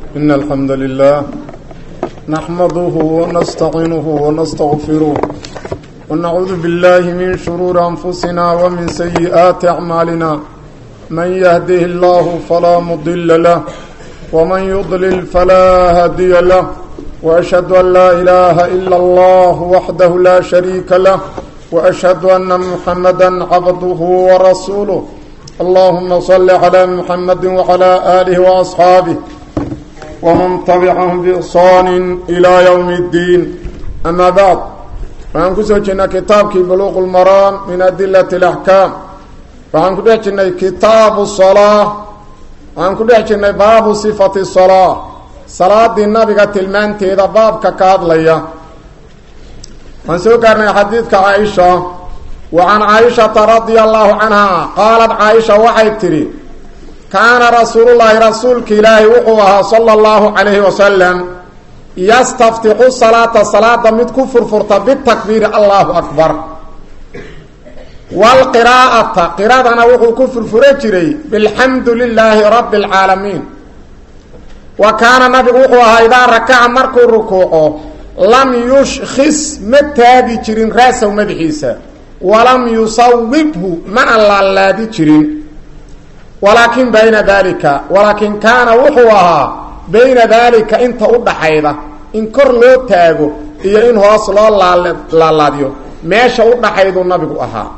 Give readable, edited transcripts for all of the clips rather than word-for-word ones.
إن الحمد لله نحمده ونستعينه ونستغفره ونعوذ بالله من شرور أنفسنا ومن سيئات أعمالنا من يهده الله فلا مضل له ومن يضلل فلا هادي له وأشهد أن لا إله إلا الله وحده لا شريك له وأشهد أن محمدا عبده ورسوله اللهم صل على محمد وعلى آله وأصحابه ومن تبعهم بإحسان إلى يوم الدين أما بعد فأنكسوجنا كتابك بلوغ المرام من أدلة الأحكام فأنكسوجنا كتاب الصلاة وأنكسوجنا باب صفة الصلاة صلاة النبي تلمان تيدا باب ككاد ليا ونسوكرنا حديثك عائشة وعن عائشة رضي الله عنها قالت عائشة وحيتري كان رسول الله رسولك إلهي وقوها صلى الله عليه وسلم يستفتح الصلاة مد كفر فرطة بالتكبير الله أكبر قراءة وقو كفر فرجري بالحمد لله رب العالمين وكان نبي وقوها إذا ركع مركو الركوع لم يشخص متابي جرين راسه ومدحيسه ولم يصوبه من الله الذي جرين ولكن كان وحوها بين ذلك انت udhaxayda in kor loo taago iyo in hoos loo laalaadiyo meesha udhaxaydu nabigu ahaa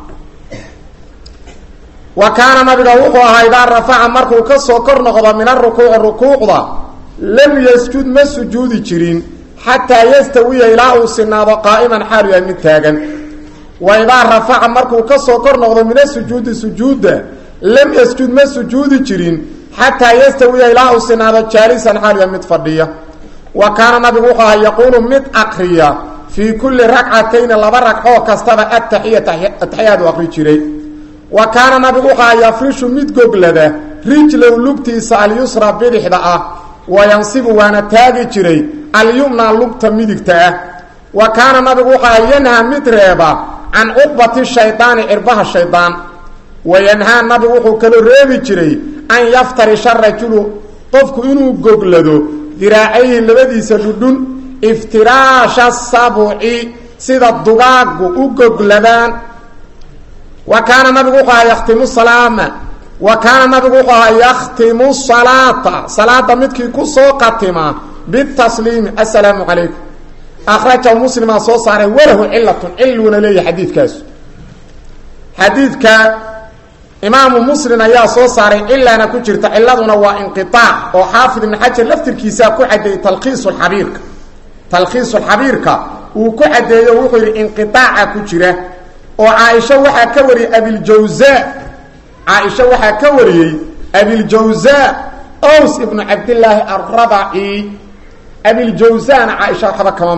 wa kana nabiga wuxuu ahaa ida rafa'a markuu ka soo kor noqdo min rukuucda lam yasjud masjudi jirin hatta yastawiya ila usnada qa'iman hariyan mid taagan wa ida rafa'a markuu ka soo kor noqdo min sujuuda لم يسجد ما سجود جرين حتى يستوي إلى سنة جالسا حاليا متفضية وكان نبي وقها يقول متأقريا في كل ركعتين لبرك أو كستبع التحيات وقري جري وكان نبي وقها يفرش متقبلده رجله لبتيس اليسرى برحدة وينصب وانا تاجي جري اليمنى لبت مدكته وكان نبي وقها ينهى متريبا عن عقبة الشيطان إربها الشيطان وينهى النبي وحو كلو ريبي جري أن يفترش الرجل قفك إنو قبلدو ذراعيه لبدي سجدون افتراش السبعي سيد الضغاق وقبلدان وكان النبي وحو يختم الصلاة صلاة متكي كسو قتما بالتسليم السلام عليكم أخرجه مسلم صوصاره وله علة لي حديث كاسو حديث إمام مسلم أيها صوصاري إلا أنا كجرت علادنا وانقطاع وحافظ من حجر لفتر كيسا كحدي تلخيص الحبيرك وكحدي يوحر انقطاع كجرة وعائشة وحا كوري أبي الجوزاء أوس ابن عبد الله الربعي أبي الجوزاء عائشة وحبا كمان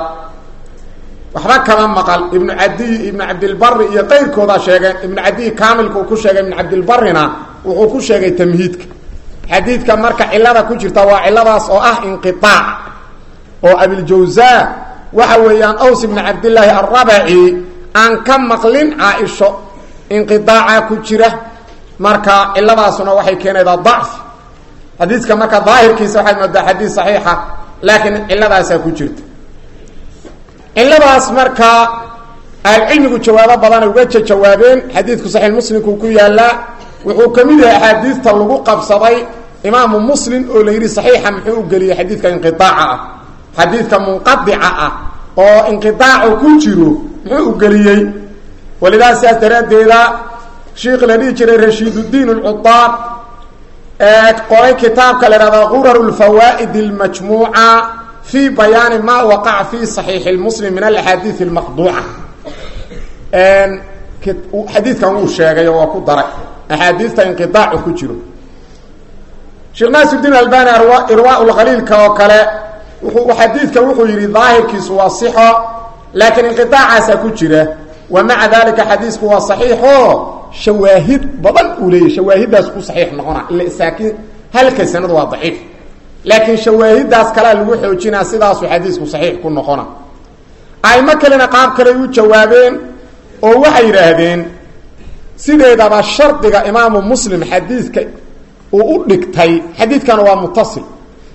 مقال ابن عبد البر iyo qeyrkooda sheegay ibn Adi kaamilku ku sheegay ibn Abd al-Barrina wuxuu ku sheegay tamhiidka xadiidka marka cilada ku jirta waa ciladaas oo ah inqitaac oo Abil Jawza waxa weeyaan Aws ibn Abdullah ar-Rabi'i aan ka maqlin Aisha inqitaaca ku jira marka ciladaasuna waxay keenaydaa dacf xadiidka marka daahirkiisa waxa moodaa xadiis saxiixa laakiin ciladaas ku jirta إلا مركا العلم جوابا بدن uga jawaabeen xadiidku sahih muslimku ku yaala wuxuu kamid yahay xadiidta lagu qabsaday imaam muslim oo leeyahay saxiixa muxuu galiyay xadiidka inqitaaca xadiidka munqadi'a oo inqitaacu ku jiro muxuu galiyay walidaas daradeeda sheekh la dhijray Rashiduddin al-Uttar qoray kitaabka la yiraahdo Ghurarul Fawaid al-Majmu'a في بيان ما وقع في صحيح المسلم من الأحاديث المخضوعة حديث كان هو الشيء وكدر أحاديث انقطاع كجرو شيخ ناصر الدين الألباني إرواء الغليل كوكلا وحديث كان هو يري ظاهر كسوا صحة لكن انقطاع سكجره ومع ذلك حديث هو صحيح شواهد بضل أولي شواهد ده صحيح نقول اللي ساكن هل كسند ضعيف لكن شواهد داس كلا لو خوجينا sidaas xadiisku saxiix ku noqona ay ma kale qaab kale u jawaabeen oo waxay yiraahdeen sideedaba shardiga imaam muslim xadiiska oo u dhigtay xadiidkan waa muttasil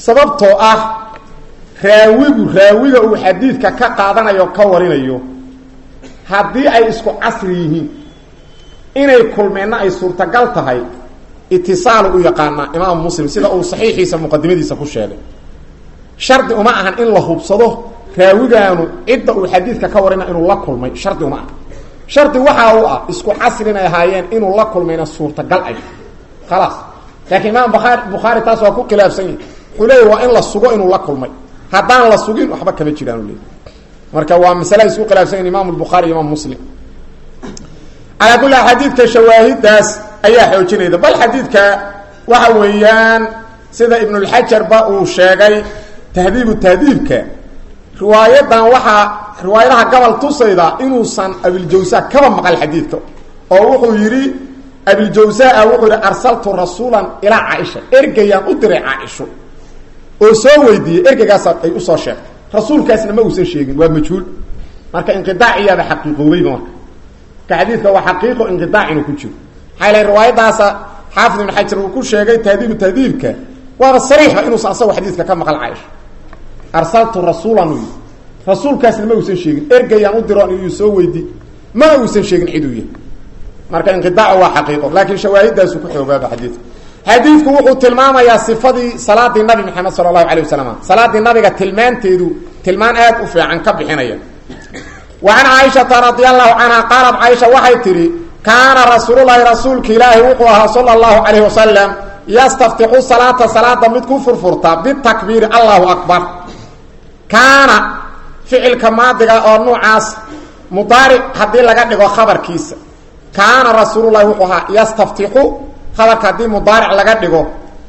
sababtoo ah raawiga uu xadiidka ka qaadanayo ka warinayo haddii ay isku casri yihiin inay kulmeenna ay suurtagal tahay itisaalu u yaqaanaa imaam muslim sida uu saxiixiisa muqadimadiisa ku sheegay shardi uma ahan in la hubsado raawigaanu cidda uu xadiidka ka warina inuu la kulmay shardi uma aha shardi waxa uu ah isku casri inay ahaayeen inuu la kulmayna suurtagal ay khalaas laakiin imaam bukhaari taas waa ku khilaafsan yahay wuxuu leeyahy waa in la sugo inuu la kulmay haddaan la sugin waxba kama jiraan u leeyahy marka waa masale isku khilaafsan yahin imam bukhaari imaam muslim calaa kulli xadiidka shawaahidaas ayaa xoojinayda bal xadiidka waxa weeyaan sida ibnulxajarba uu sheegay tahdiibu tahdiibka riwaayadan waxaa riwaayadaha gobol tusayda inuusan abiljawsa kaba maqal xadiidka oo wuxuu yidhi abiljawsaa wuxuu yidhi arsaltu rasuulan ilaa caaisha ergayaan u diray caaisho oo soo weydiiyey ergaygaas ay usoo sheegtay rasuulkaasna ma uusan sheegin waa majhuul marka inqidaaciyaaba xaqiiqoobayba marka ka xadiidka waa xaqiiqo inqidaac inuu ku jiro maxaa ilahay riwaayadaasa xaafid ibn xajar uu ku sheegay tahdiibu tahdiibka waaba sariixba inuusan asagoo xadiidka ka maqal caaisha arsaltu rasuulan u yidhi rasuulkaasna ma uusan sheegin ergayaan u diro inuu soo weydi mana uusan sheegin ciduu yahay marka inqidaac waa xaqiiqo laakiin shawaahidaasu ku xoogaaba xadiidka xadiidku wuxuu tilmaamayaa sifadii salaadii nabi maxamed sala allahu alayh wasalam salaadii nabiga tilmaanteedu tilmaan aad u fiican ka bixinaya wa can caaishata radi allahu canha qaalat caaisha waxay tidhi kaana rasuululahi rasuulka ilaahi wuxuu ahaa sala allahu calayh wasalam yastaftixu salaata salaada mid ku furfurta bitakbiiri allahu akbar kaana ficilka maadiga oo nuucaas mudaaric haddii laga dhigo khabarkiisa kaana rasuululahi wuxuu ahaa yastaftixu khabarka haddii mudaaric laga dhigo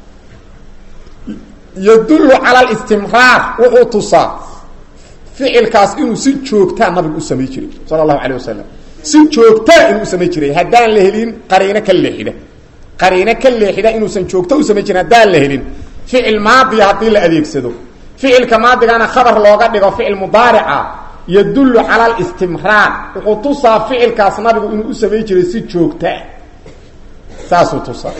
yadullu cala alistimraar wuxuu tusaa ficilkaas inuu si joogtaa nabigu u samay jiray sala allahu calayh wasalam si joogtaa inuu u samay jiray haddaan la helin qariino ka leexida inuusan joogto u samay jirin haddaan la helin ficil maadiya haddii la adeegsado ficilka maadigana khabar looga dhigo ficil mudaarica yadullu cala alistimraar wuxuu tusaa ficilkaas nabigu inuu u samay jiray si joogtaa saasuu tusaa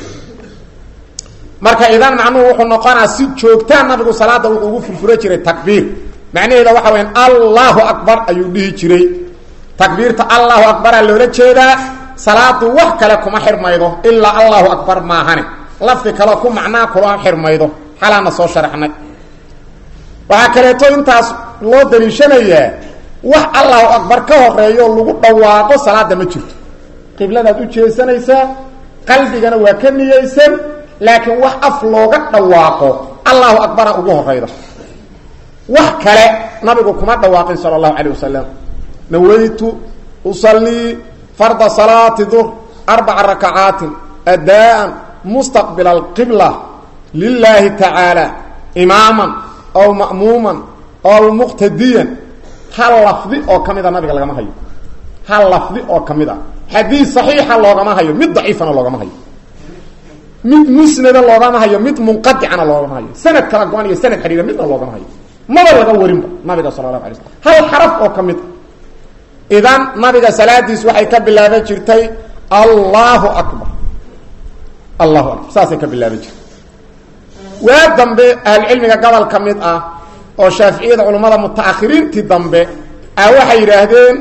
marka idan macnuhu wuxuu noqonaa si joogtaa nabigu salaada wuxuu ugu furfura jiray takbiir macnaheeda waxa weyaan allahu akbar ayuu dhihi jiray takbiirta allahu akbaraa loola jeedaa salaadu wax kale kuma xirmaydo ilaa allahu akbar maahane lafdi kaleo ku macnaa kuma xirmaydo xalaana soo sharaxnay waxaa kaleeto intaas loo daliishanayaa wax allahu akbar ka horeeyo lagu dhawaaqo salaada ma jirto qibladaad u jeesanaysaa qalbigana waa ka niyeysan laakiin wax af looga dhawaaqo allahu akbara ugu horeyda wax kale nabigu kuma dhawaaqin sala allahu calayh wasalam nawaytu usallii farda salaati dur 4 rakacaatin adaan mustaqbila alqibla lilahi tacaala imaaman aw ma'muuman aw muqtadiyan hal lafdi oo ka mida nabiga lagama hayo hal lafdi oo ka mid a xadiis saxiixa loogama hayo mid daciifana loogama hayo mid musnada loogama hayo mid munqadicana loogama hayo sanad kala go-an iyo sanad xiriira midna loogama hayo maba laga warinba nabiga sala allahu alay slam hal xaraf oo ka mid idan nabiga salaadiis waxay ka bilaaban jirtay allahu akbar saasay ka bilaaban jirtay waa dambe ahlucilmiga gobol ka mid ah oo shaaficiyada culummada mutaakhiriintii dambe waxay yidhaahdeen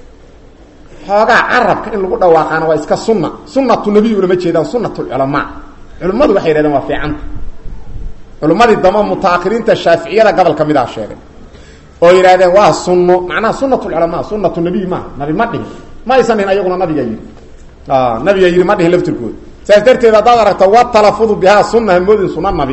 xoogaa carabka in lagu dhawaaqaana waa iska sunna sunnatu nebiy ulama jeedaan sunnatulculamaa culimmadu waxay yidhahdeen waa fiicanta culummadii dambe mutaakhiriinta shaaficiyada gobol ka mid ah sheegay oo yidhahdeen waa sunno macnaha sunnatulculamaa sunnatu nebiy maaha nabi ma dhihin ma aysan dhihin ayaguna nabiga yidhi nabiga yidhi ma dhihin laftirkooda saas darteed haddaad aragto wa talafudu bihaa sunna hamoodin sunna nabi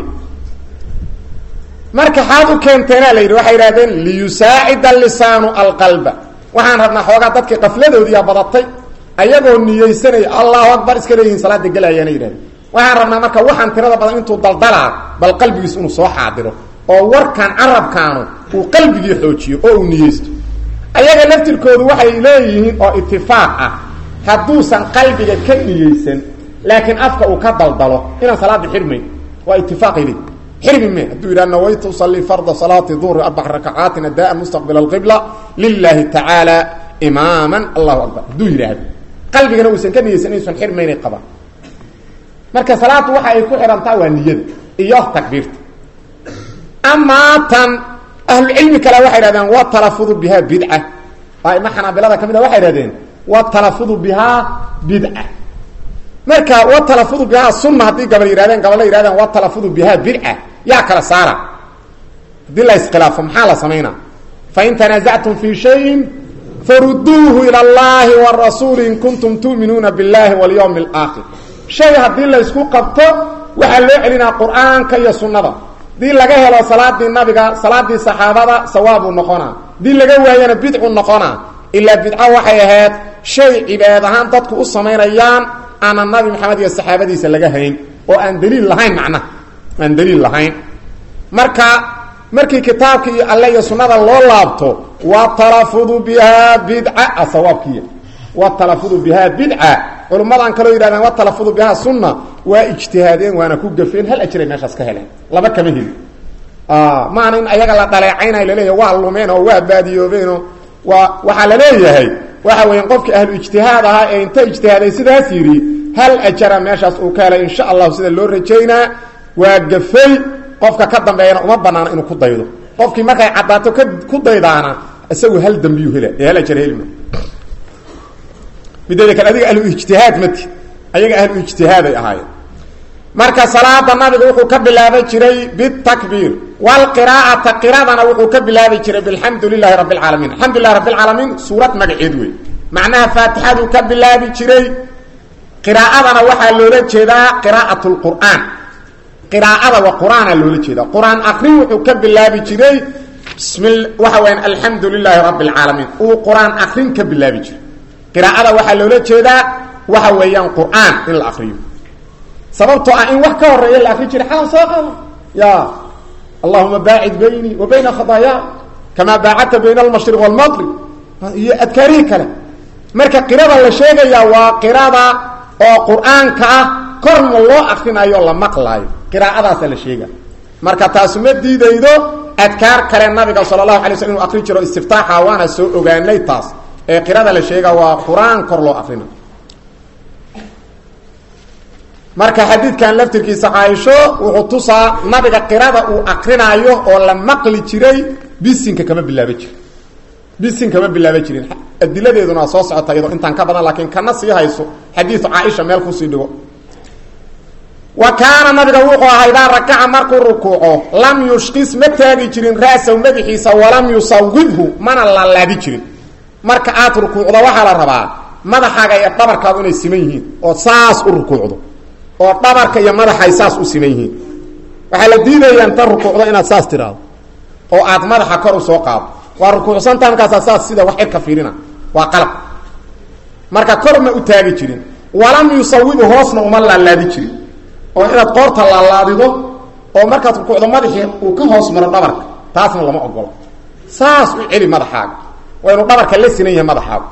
marka xaad u keenteena la yidhi waxay yidhahdeen liyusaacida lisaanu alqalba waxaan rabnaa xoogaa dadkii qafladoodiiya badatay ayagoo niyeysanaya allahu akbar iska leeyihiin salaada gelayaana yidhahdeen waxaan rabnaa marka waxaan tirada badan intuu daldalaa bal qalbigiis inuu soo xaadiro oo warkan carabkaanu uu qalbigii xoojiyo oo uu niyeysto ayaga laftirkoodu waxay leeyihiin oo itifaaq ah hadduusan qalbiga ka niyeysan laakiin afka uu ka daldalo inaan salaada xirmayn waa itifaaqay leeyihin xirmi me hadduu yidhaha nawaytu usalii farda salaati duhri 4 rakacaatin adaan mustaqbila alqibla lilahi tacaala imaaman allahu akbar hadduu yidhaahdo qalbigana uusan ka niyeysan inuusan xirmaynay qabaan marka salaadu waxa ay ku xihantaa waa niyada iyo takbiirta أما تن أهل العلم كلا واحد هذين والتلفظ بها بدعة ما حنا بلادك كمينة واحد هذين والتلفظ بها بدعة مركا والتلفظ بها السنة هذه قبل يرادين والتلفظ بها بدعة يا كلا سارة دي الله اسخلافهم حالة سمينا فإن تنازعتم في شيء فردوه إلى الله والرسول إن كنتم تؤمنون بالله واليوم الآخر شيء هذه الله اسكو قبطه وحلو علينا قرآن كي سنة دي لغا هلو صلاة النبي صلاة الصحابة ثواب النقونا دي لغا وهينا بدع النقونا إلا بدعة وحيهات شيء عبادهان تدكو السمين أيام أن النبي محمد والصحابة دي سلغا هين وأن دليل لهين معنى أن دليل لهين markii kitaabkii Allah iyo sunnada loo laabto wa talafudu biha bid'a asawabkiya wa talafudu biha bid'a culummadan kale yiraahdaan wa talafudu biha sunna wa ijtihaadeen waana ku gafeen hal ajray meeshaas ka heleen laba kama heli maana in ayaga la dhaleecaynay leeyahay waa lumeen oo waa baadiyoobeen waxa la leeyahay waxa weeyaan qofkii ahlu ijtihaad aha ee inta ijtihaaday sidaas yiri hal ajra meeshaas uu ka helay insha Allah sida loo rajeynaa waa gafay qofka ka dambeeyana uma banaana inuu ku daydo qofkii markay cadaato ku daydaana isagu hal dambiyo hela hela jareelma bidaya kale adiga ahlu ijtihaad mati ayaga ahlu ijtihaad ay ahaayeen marka salaada nabiga wuxuu ka bilaabay jiray bit takbir wal qiraa'ata qiraadana wuxuu ka bilaabay jiray bilhamdulillahi rabbil alamin alhamdulillahi rabbil alamin suurad magaceed way macnaha faatixadu ka bilaabi jiray qiraa'adana waxa loola jeedaa qiraa'atul qur'aan قراءة وقرآن اللولجيدا قرآن أقرين وحكب الله بجري بسم الله وحوين الحمد لله رب العالمين وقرآن أقرين كب الله بجري قراءة وحا اللولجيدا وحوين قرآن إلى الأقرين سببت أن وحكا والرئي الأقرين جري حالا صاقا يا اللهم باعد بيني وبين خطايا كما باعدت بين المشرق والمغرب أذكاريك له مركا قراءة اللشيغة يا وقراءة وقرآن كأه كرم الله أخينا يولا مقلاي قراءة la sheega marka taas ma diidaydo adkaar kale nabiga sallallahu alayhi wasallam akhri jiro istiftaaha waana soo ogaanay taas ee qiraa'ada la sheega waa quraan kor loo akhrina marka xadiidkan laftirkiisa Aisha wuxuu tusaa nabiga qiraa'ada uu akhrinayo oo la maqli jiray bisinka kama bilaaba jirin adiladeeduna soo socota iyadoo intaan ka badan laakiin kana sii hayso xadiis Aisha meel ku sii dhigo وكان نبي وقوع إذا ركع مركو ركوعه لم يشقص متاجي جرين رأسه ومدحيسه ولم يصوبه من الله الذي جرين مركعات ركوعه وحال الرباع مدحاga iyo dhabarkaagu inay siman yihiin oo saas u rukuucdo oo dhabarka iyo madaxa saas u siman yihiin waxa la diidayaa inta rukuucdo inaad saas tiraado oo aad madaxa kor u soo qaado waa rukuucsan tankaas saas sida wax ka fiirina waa qalab marka kor ma u taagi jirin walam yusawibu hoosna uma laadi jirin oo inaad qoorta laadido oo markaad rukuucdo madaxii uu ka hoos maro dhabarka taasna lama ogolo saas u celi madaxaaga waa inuu dhabarka la sinan yahay madaxaaga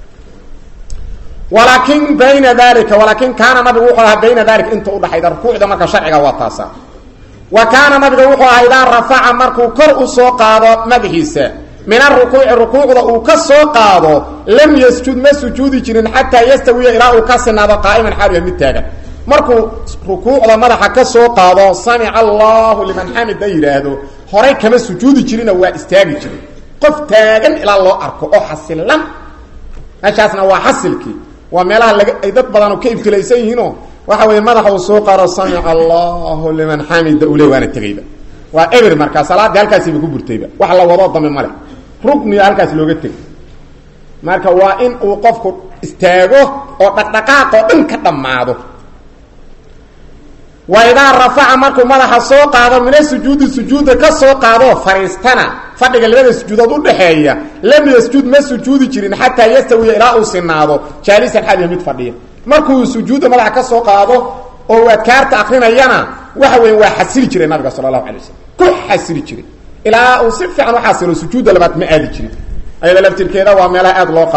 ولكن كان نبي وقوع بين ذلك انت ودحيد ركوعده marka sharciga waa taasa وكان نبي وقوع إذا رفع markuu kor u soo qaado madaxiisa من الركوع uu ka soo qaado lam yasjud ma sujuudi jirin hatta yastawi ila uu ka sinaado qaa'iman xaal mid taagan markuu rukuucda madaxa ka soo qaado sami'a Allahu liman hamida yiraahdo hore kama sujuudi jirina waa istaagi jiray qof taagan ila loo arko oo xasilan ashaasna waa xasilki waa meelaha ay dad badan oo ka ibtilaysan yihiin waxa way madaxa uu soo qaado sami'a Allahu liman hamida uu leeyahay tagayba waa eber marka salaad halkaasi ku burtayba wax la wado dame male rukni halkaas looga tagay marka waa in uu qofku istaago oo dhaqdhaqaaq oo dhan ka dhamaado وإذا رفع مركو مدح سو قادو من السجود كسو قادو فريستنا فدغ لبد سجودود ودخيا لم يسجد ما سجود جيرين حتى يستوي الى سنادو جالسا حد يمد فديه مركو سجود مدح كسو قادو او adkaarta aqrinayana waxa weey waa xasili jiray nabiga sallallahu alayhi wasallam ku xasili jiray ila uu si fiican u xasilo sujuuda labaad ma aadi jirin ayada laftirkeeda waa meelaha aad loo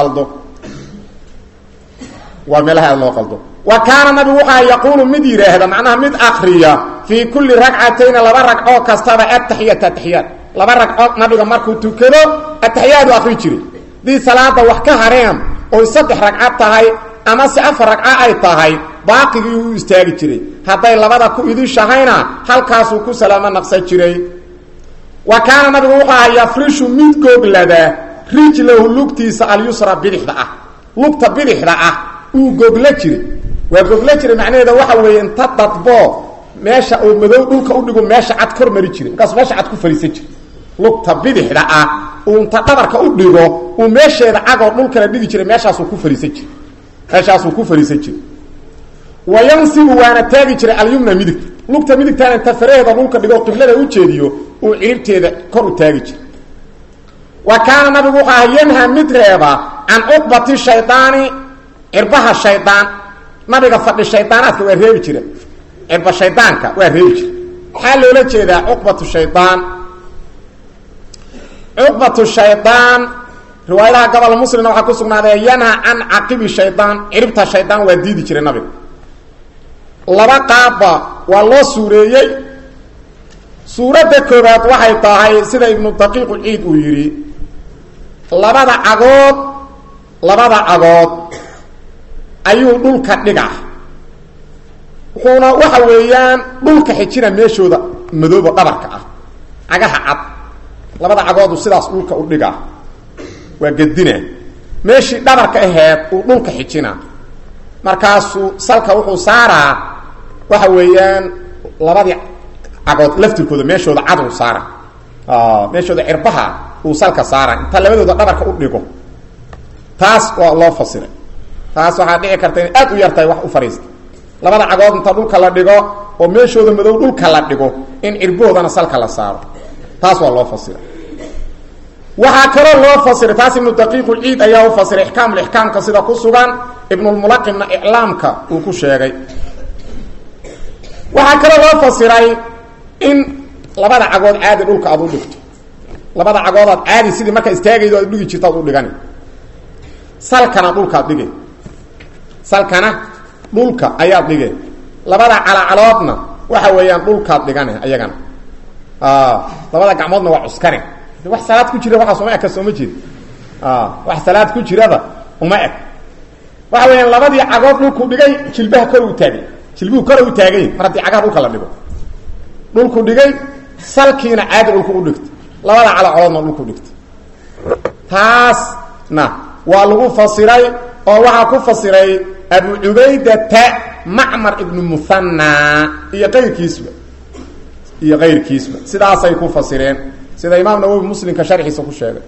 qaldo وكان النبي وقع يقول مدير هذا معناها مد أخرية في كل ركعتين لبرك أو كستبع التحيات لبرك نبي مركو تكلو التحيات أخرية دي صلاة وحكا هريم أو يصدح ركعات تهي أما سأفر ركعة أي تهي باقي يستيقي جري حتى لبرك إذو شهينا هل كاسو كسلاما نقصي جري وكان النبي وحا يفرش ميد غوغلدا رجله لوقتيس اليسرى بدخدا لوقتا بدخدا وغوغلا جيري وغوغلا جيري معناheedu waxa weeye inta dadbo meesha oo madow dhulka u dhigo meesha cad kor mari jiray kaas meesha cad ku fariisan jiray lugta bidixda uu inta dhabarka u dhigo uu meesheeda cago dhulka la dhigi jiray meeshaas uu ku fariisan jiray wayansibu waana taagi jiray alyumna midig lugta midigtaana inta fareeda dhulka dhigo qiblada u jeediyo uu ciribteeda kor u taagi jiray وكان النبي ينهى مدريبا عن عقبة الشيطان عربها الشيطان نبي فضل الشيطانات ويرهيب جري عرب الشيطان ويرهيب جري حال ولا جيدا عقبة الشيطان رواية قبل المسلم وحا كسقنا ينهى عن عقب الشيطان عربة الشيطان ويديد جري النبي لبا قابا والله سوريي سورة كوبات وحي طاهي سيدة ابن الدقيق العيد ويري labada cagood ayuu dhulka dhigaa wuxuuna waxa weeyaan dhulka xijina meeshooda madooba dhabarka cagaha cad labada cagood sidaas dhulka u dhigaa waa gadina meeshii dhabarka aheed uu dhulka xijina markaasuu salka wuxuu saaraa waxa weeyaan labadii cagood laftirkooda meeshooda cad uu saaraa meeshooda cirbaha uu salka saaray inta labadooda dhabarka u dhigo taas waa loo fasiray taas waxa dhici karta in aad u yartay wax u fariisto labada cagood inta dhulka la dhigo oo meeshooda madow dhulka la dhigo in cirboodana salka la saaro taas waa loo fasiray waxa kale loo fasiray taas ibn daqiiq al-eid ayaa u fasiray ihkaamka sida ku sugan ibn al-mulaqimna i'laamka uu ku sheegay waxa kale loo fasiray in labada cagood aad dhulka aad u dhigto labada cagood aad sidii marka istaagaydo aad dhigi jirto u dhigani salkana dhulka dhigay salkana dhulka ayaa dhigay labada calacaloodna waxa weeyaan dhulka dhigane ayagana labada gacmoodna waa cuskane wax salaad ku jira waxa Soomaaliya ka soo ma jeed wax salaad ku jirada uma eg waxa weeyaan labadii cagood dhulku dhigay jilbaha kor u taagay jilbuhu kor u taagay martii cagaha dhulka la dhigo dhulku dhigay salkiina aad dhulku u dhigtay labada calacaloodna dhulku dhigtay taasna waa lagu fasiray oo waxa ku fasiray Abu Ubayda Ma'mar ibn Muthanna iyo qeyrkiisba sidaas ay ku fasireen sida Imaam Nawawi Muslimka sharxiisa ku sheegay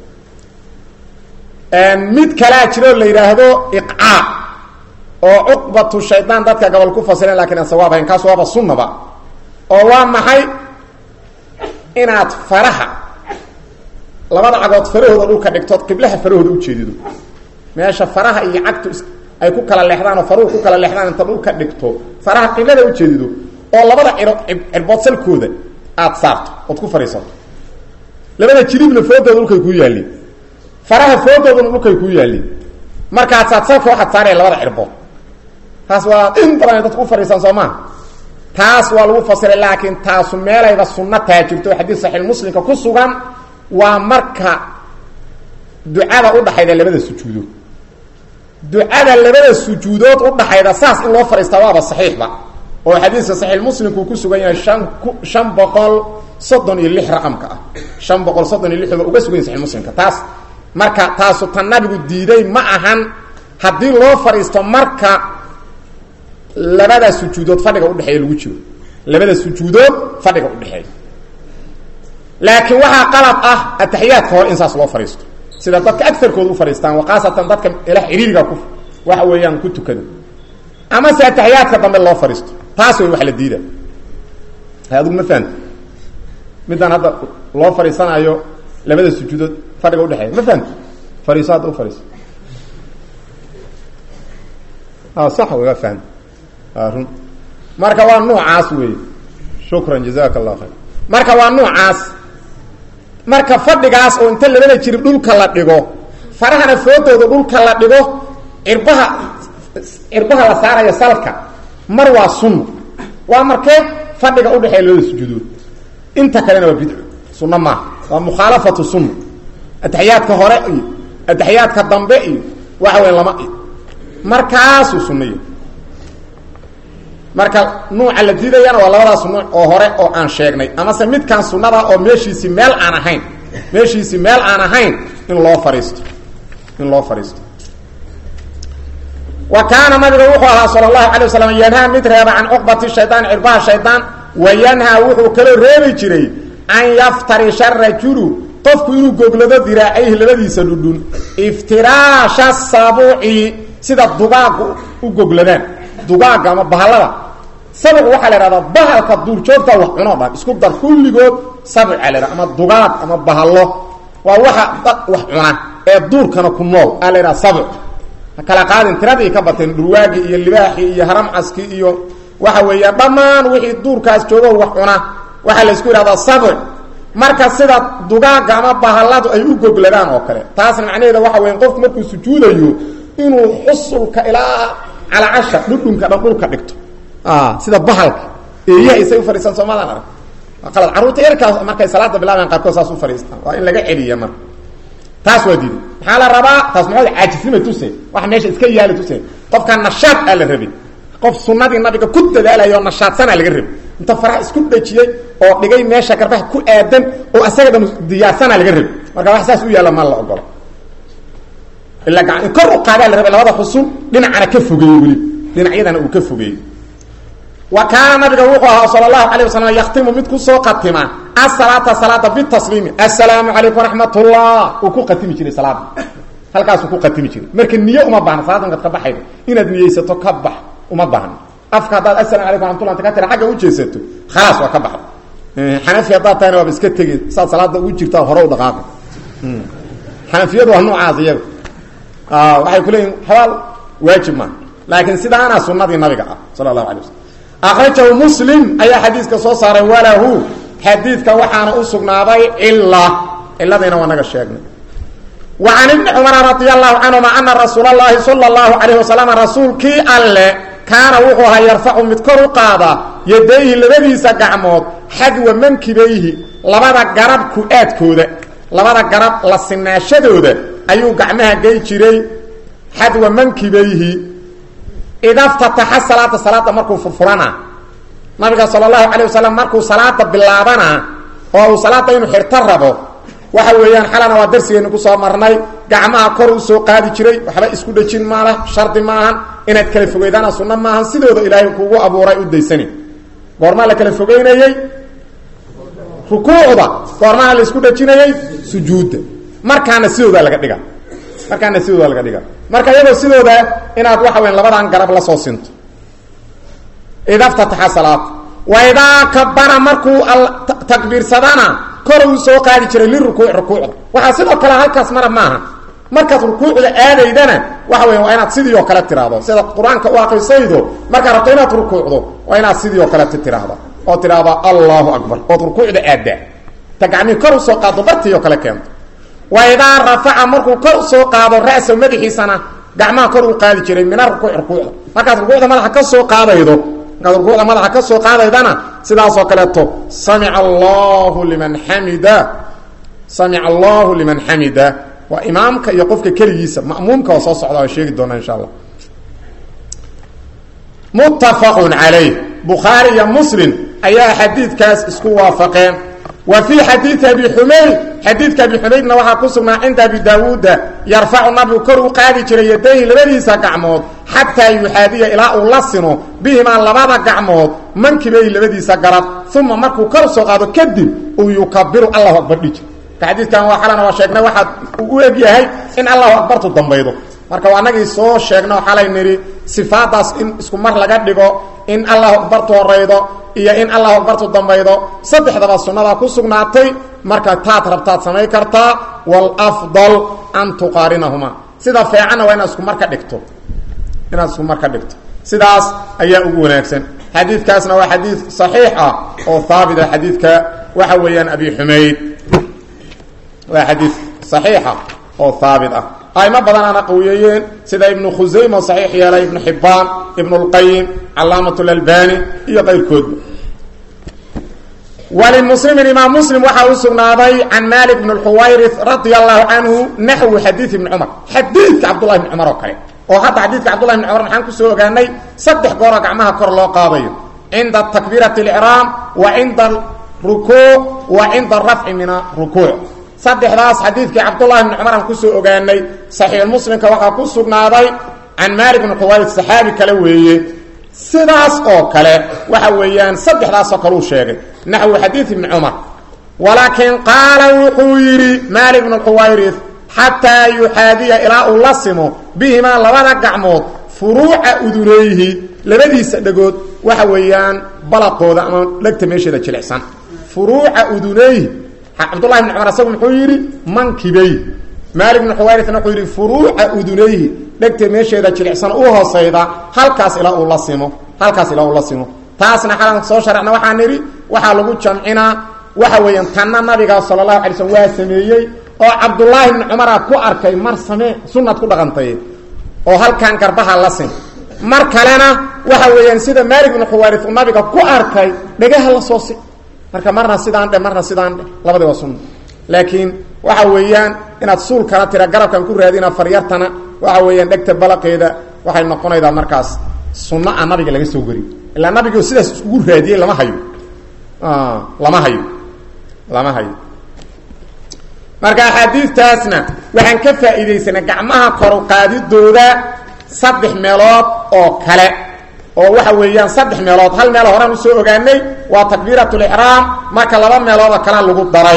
mid kala jiro la yiraahdo iqaa oo uqbatu shaytaan dadka gobol ku fasireen laakiin sawaabeen kaas waa sunnaba oo waa maxay inaad faraha labada cagood farahooda dhulka dhigto qiblaha farahooda u jeedido meesha faraha iyo cagtu ay ku kala leexdaan oo faruhu ku kala leexdaan inta dhulka dhigto faraha qiblada u jeedido oo labada cirbood salkooda aad saarto oo ku fariisato labada jilibna foodooda dhulka ku yaaliin faraha foodooda dhulka ku yaaliin marka aad salka waxa saaray labada cirbood taas waa in badan dad ku fariisan Soomaa taas waa lagu fasiray laakiin taas meelayba sunnata jirto xadiis sahih muslimka ku sugan waa marka ducada u dhaxayda labada sujuudood ducada labada sujuudood u dhaxayda saas in loo fariisto waa saxiixba oo xadiis sahih muslimku ku sugan yahay 536 raqamka 536 uga sugan sahih muslimka taas marka taas tan nabigu diiday ma ahan hadii loo fariisto marka labada sujuudood fadhiga u dhaxay lagu jiro labada sujuudood fadhiga u dhaxay laakiin waxa qalad at-tahiyaat hor insaas loo fariisto sida dadka aktharkoodu u fariistaan waqaasatan dadka ilaah iriga ku waxa weeyaan ku tukado ama sa at-tahiyaadka dambe loo fariisto taas way wax la diida haadu ma fahant midan hada loo fariisanayo labada sujuudood fadhiga u dhaxay ma fahant fariisad u fariis صح ولا فهم marka waa noocaas weey shukran jazakallahu khair marka waa noocaas marka fadhigaas oo inta labada jirib dhulka la dhigo farahana footooda dhulka la dhigo irbaha la saarayo salka mar waa sunno waa markee fadhiga u dhaxay labada sujuudood inta kalena waa bidco sunna ma waa mukhalafatu sunna atahiyaadka hore iyo atahiyaadka dambe iyo waxa weyn lama markaas sunniyo marka nuuca la diidayana waa labadaas nuuc oo hore oo aan sheegnay ama se midkan sunnada oo meeshiisi meel aan ahayn in loo fariisto wa kaana nabiga wuxuu ahaa sallallahu alayhi wasallam yanha mid reeba can uqbati shaytaan irbaha shaytaan wa yanha wuxuu kala reebi jiray an yaftarisha rajulu qofku inuu goglado diraacayhi labadiisa dhudhun iftiraasha sabuci sida dugaagu u gogladaan dugaaga ama bahalada sabuc waxa la yiraahdaa bahalka duurjoogta wax cuno dhan isku dar kulligood sabuc la yiraahdaa ama dugaag ama bahalo waa waxa wax cuna ee duurkana ku nool la yiraahdaa sabuc kala qaadin tiradii ka bateen durwaagi iyo libaaxi iyo haram aski iyo waxa weeyaa dhamaan wixii duurkaas joogo wax cuna waxa la isku yiraahdaa sabuc marka sida dugaaga ama bahaladu ay u gogladaan oo kale taasna macnaheedu waxa weeyaan qofku markuu sujuudayo inuu xusulka ilaa ala asha dhudhunka dhulka dhigto sida bahalka eeyaha isay u fariisan Soomaaliland arag qalad caruurta yarkaas markay salaada bilaabaan qaarkood saas u fariistaan waa in laga celiyo marka taas waa diiday maxaa la rabaa taas maxay caajisnimo tusay wax meesha iska yaali tusay qofka nashaad la rabay qof sunnadii nabiga ku dadaalayo nashaadsan laga rabay inta faraha isku dhajiyay oo dhigay meesha garbaha ku aadan oo asaga dhan diyaarsan laga rabay marka wax saas u yaala ma la ogolo illa gacan kor u qaada la rabay labada xusul dhinacana ka fogeeyay wali dhinacyadana uu ka fogeeyay wa kaana nabiga wuxuu ahaa sallallahu alayhi wasallam yaqtimu mid ku soo qatima as-salata bi taslimi assalamu alaykum wa rahmatullah uu ku qatimi jiray salaada halkaas uu ku qatimi jiray marka niyo uma baahna salaadan ka baxay inaad niyeysato ka bax uma baahna afka hadaad assalamu alaykum wa rahmatullah ka tira xaga u jeesato khalaas waa ka baxay xanafi hadaad taana waa iska tagay salaada ugu jirta hore u dhaqaaq xanafiyadu waa noocaas iyaga waxay ku leeyihiin xawaal waajib ma laakiin sidaana sunnadii nabiga sallallahu alayhi wasallam akhrajahu muslim ayaa xadiiska soo saaray walahu xadiidka waxaana u sugnaaday illadina waa naga sheegnay wa an ibn umar radiyallahu anhu ma anna rasuulullaahi sallallahu alayhi wasallam rasuulki alle kaana wuxuu ahaa yarfacu mid kor u qaada yadayhi labadiisa gacmood xadwa mankibayhi labada garab ku aadkooda labada garab la sinaashadooda ayuu gacmaha gay jiray xadwa mankibayhi إذا افتتح صلاة مركو فرفرنا نبي صلى الله عليه وسلم مركو صلاة باللابنا أو صلاة إنه حرتربه وحويان حالنا ودرسي إنه كسر مرناي جماعة كروسو قادي شري وحلا إسكود تشين ماله شرط ماهن إن أتكلم فوقيدنا سنة ماهن سيدو إلهي كوجو أبو رأي وديسني قرما لك الفوقين يي ركوع ده قرما الإسكود تشين يي سجود مركان سيدو ده لك دقة markaan sidoo laga dhiga marka iyadoo sidooda inaad waxa weyn labadan garab la soo sinto idafta tahassalat wa idha kabbara markuu takbir sadana koru soo qaadi jiray rukuuc waxa sidoo kale halkaas maaha marka rukuucda aadaydana waxa weyn waa inaad sidoo kale tiraado sida quraanka u aqrisaydo marka rabto inaad rukuucdo waa inaad sidoo kale tiraado oo tiraado Allahu akbar oo rukuucda aada tagami koru soo qaado bartiyo kale keento وإذا رفع مركو كر سو قادو راس مدخيسنا غعما كر قادي جيري من ركوع markaad rukuucda madaxa ka soo qaadaydo markaad rukuucda madaxa ka soo qaadaydana sidaas oo kale to sami'a Allahu liman hamida wa imaamka iyo qofka kaligiisa ma'muumka oo soo socda oo sheegi doona insha Allah muttafaqun alayh bukhari ya muslim ayaa hadithkaas isku waafaqeen وفي حديث أبي حميد نوحا كسرنا عند أبي داود يرفع النبي كرو قادي جري يديه لبديسا قعمود حتى يحادي إلى أولسنه بهما لبدا قعمود من كبيه لبديسا قرب ثم مركو كرسو قادو كدب ويكبر الله أكبر ديج كحديث كان وحالنا وشيكنا واحد ويبيهي إن الله أكبر تدنبيضو marka waanagii soo sheegno xalay niri sifaadaas in isku mar laga dhigo in Allah akbar tooreydo iyo in Allah akbar to dambaydo saddexdaba sunnada ku sugnaatay marka taad rabtaad samay kartaa wal afdal an tuqarinahuma sida fiicana waa in isku mar ka dhigto sidaas ayaa ugu wanaagsan xadiidkaasna waa xadiid saxiix ah oo thaabit ah xadiidka waxa weeyaan abi humayd waa xadiid saxiix ah oo thaabit ah ما بدنا قويين سيدا ابن خزيمة صحيح يلا ابن حبان ابن القيم علامة الألباني يغير كود وللمسلم الإمام مسلم وحاوسنا عن مالك بن الحويرث رضي الله عنه نحو حديث ابن عمر حديث عبد الله بن عمر وكريم oo hadda xadiidka cabdullahi ibn cumar maxaan kusoo ogaanay 3 goor gacmaha kor loo qaadayo cinda takbiirati al-ihraam wa cinda rukuu wa cinda raf'i min rukuu saddexdaas xadiidka cabdullahi ibn cumar aan kusoo ogaanay sahih muslimka waxa ku sugnaaday an malik ibn quwayl saxaabi kale weeye sidaas oo kale waxa weeyaan saddexdaas oo kale uu sheegay naxwi xadiid ibn cumar walakin qaala wuxuu yiri malik ibn quwayl hatta yuhadiya ila ulasimu bihima labada gacmood furuuca udunayhi labadiisa dhagood waxa weeyaan balaqooda ama lagta meeshada jilicsan furuuca udunayhi abdullah ibn umar asagoo muxuu yiri mankibay malik ibn huwayrith wuxuu yiri furuuca udunayhi lagta meeshada jilicsan oo hoosayda halkaas ila ulasimu taasna xalan soo sharxna waxaan niri waxa lagu jamcinaa waxa weeyaan tanna nabiga sallallahu alayhi wasallam waa sameeyay oo abdullah ibn umar ku arkay mar samee sunnad ku dhaqantay oo halkan garbaha la sin mar kalena waxa weeyaan sida malik ibn huwayrith nabiga ku arkay dhagaha la soo si marka marna sidaan labada waa sunna laakiin waxa weeyaan inaad suul kala tira garabkan ku raadina faryartana waxa weeyaan dhagta balaqeeda waxay noqonaydaa markaas sunna aan nabiga laga soo gari ila nabiga sidaas ugu raadiyay lama hayo marka xadiistaasna waxaan ka faa'iideysanaa gacmaha kor u qaadidooda 3 meelood oo kale oo waxa weeyaan 3 meelood hal meel horaan u soo ogaanay waa takbiiratul ihraam marka 2 meelood kala lagu daray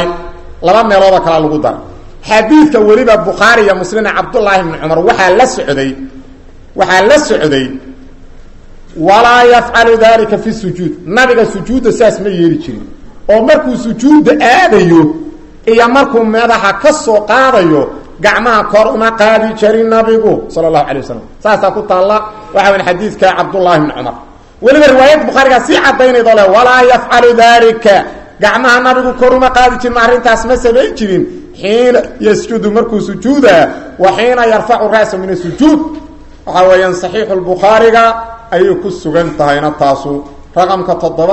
xadiidka waliba bukhari iyo muslim abdullah ibn umar waxa la socday wala yaf'alu dhalika fi sujud nabiga sujuuda saas ma yeeli jirin oo markuu sujuuda aadayo iyo markuu madaxa ka soo qaadayo gacmaha kor uma qaadi jirin nabigu sallallahu alayhi wasallam saasa ku taala waxa weyn xadiidka abdullah ibn umar waliba riwaayad bukhari si cadaynaydo le wala yaf'alu dhalika gacmaha nabigu kor uma qaadi jirin arintaas ma sameey jirin xiina yasjudu markuu sujuuda wa xiina yarfa'u ra'sa min as-sujud waxa weeyaan sahih al-bukhari ayuu ku sugan tahayna taasu raqamka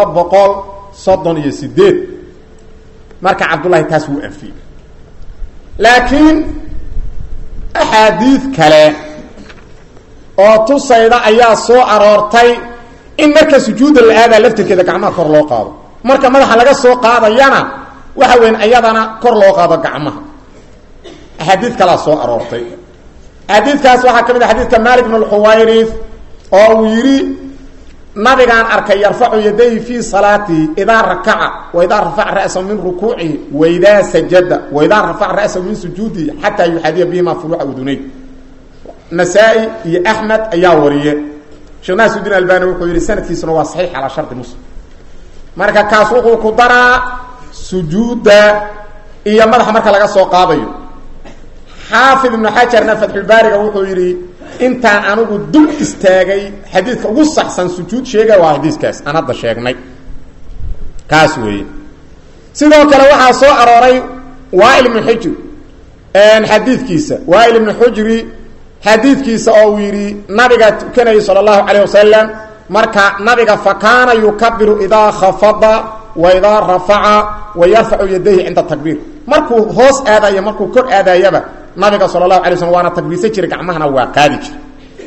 738 marka abdullah taas uu anfi laakiin ahadiith kale oo tusayda ayaa soo aroortay in marka sujuud la aada laftirkeeda gacmaha kor loo qaado marka madaxa laga soo qaadayana waxa weyn ayadana kor loo qaado gacmaha ahadiith kala soo aroortay hadithkaas waxa kamid ah hadithka malik ibn al-huwayrith oo yiri nabigaan arkay yarfa'u yadayhi fi salati idha raka'a wa idha rafa'a ra'sahu min ruku'i wa idha sajada wa idha rafa'a ra'sahu min sujudi hatta yuhadiya bima furu'a udunay nasa'i iyo ahmad ayaa wariye sheekh nasruddin albani wuxuu yiri sanadkiisuna waa sahih ala shart muslim marka kaas wuxuu ku daraa sujuuda iyo madaxa marka laga soo qaadayo حافظ ابن حجر نفتح الباري wuxuu yiri inta anigu dul istaagay xadiidka ugu saxsan sujuud sheega waa xadiiskaas aan hadda sheegnay kaas weey sidoo kale waxa soo arooray Wa'il ibn Hujr xadiidkiisa Wa'il ibn Hujr xadiidkiisa oo yiri nabiga tukanay sallallahu alayhi wasallam marka nabiga fakana yukabbiru idha khafada wa idha rafa'a wa yarfa'u yadayhi inda takbir markuu hoos aadayo markuu kor aadayaba nabiga sallallahu alayhi wasallam waana takbiirsan jiray gacmahana waa qaadi jiray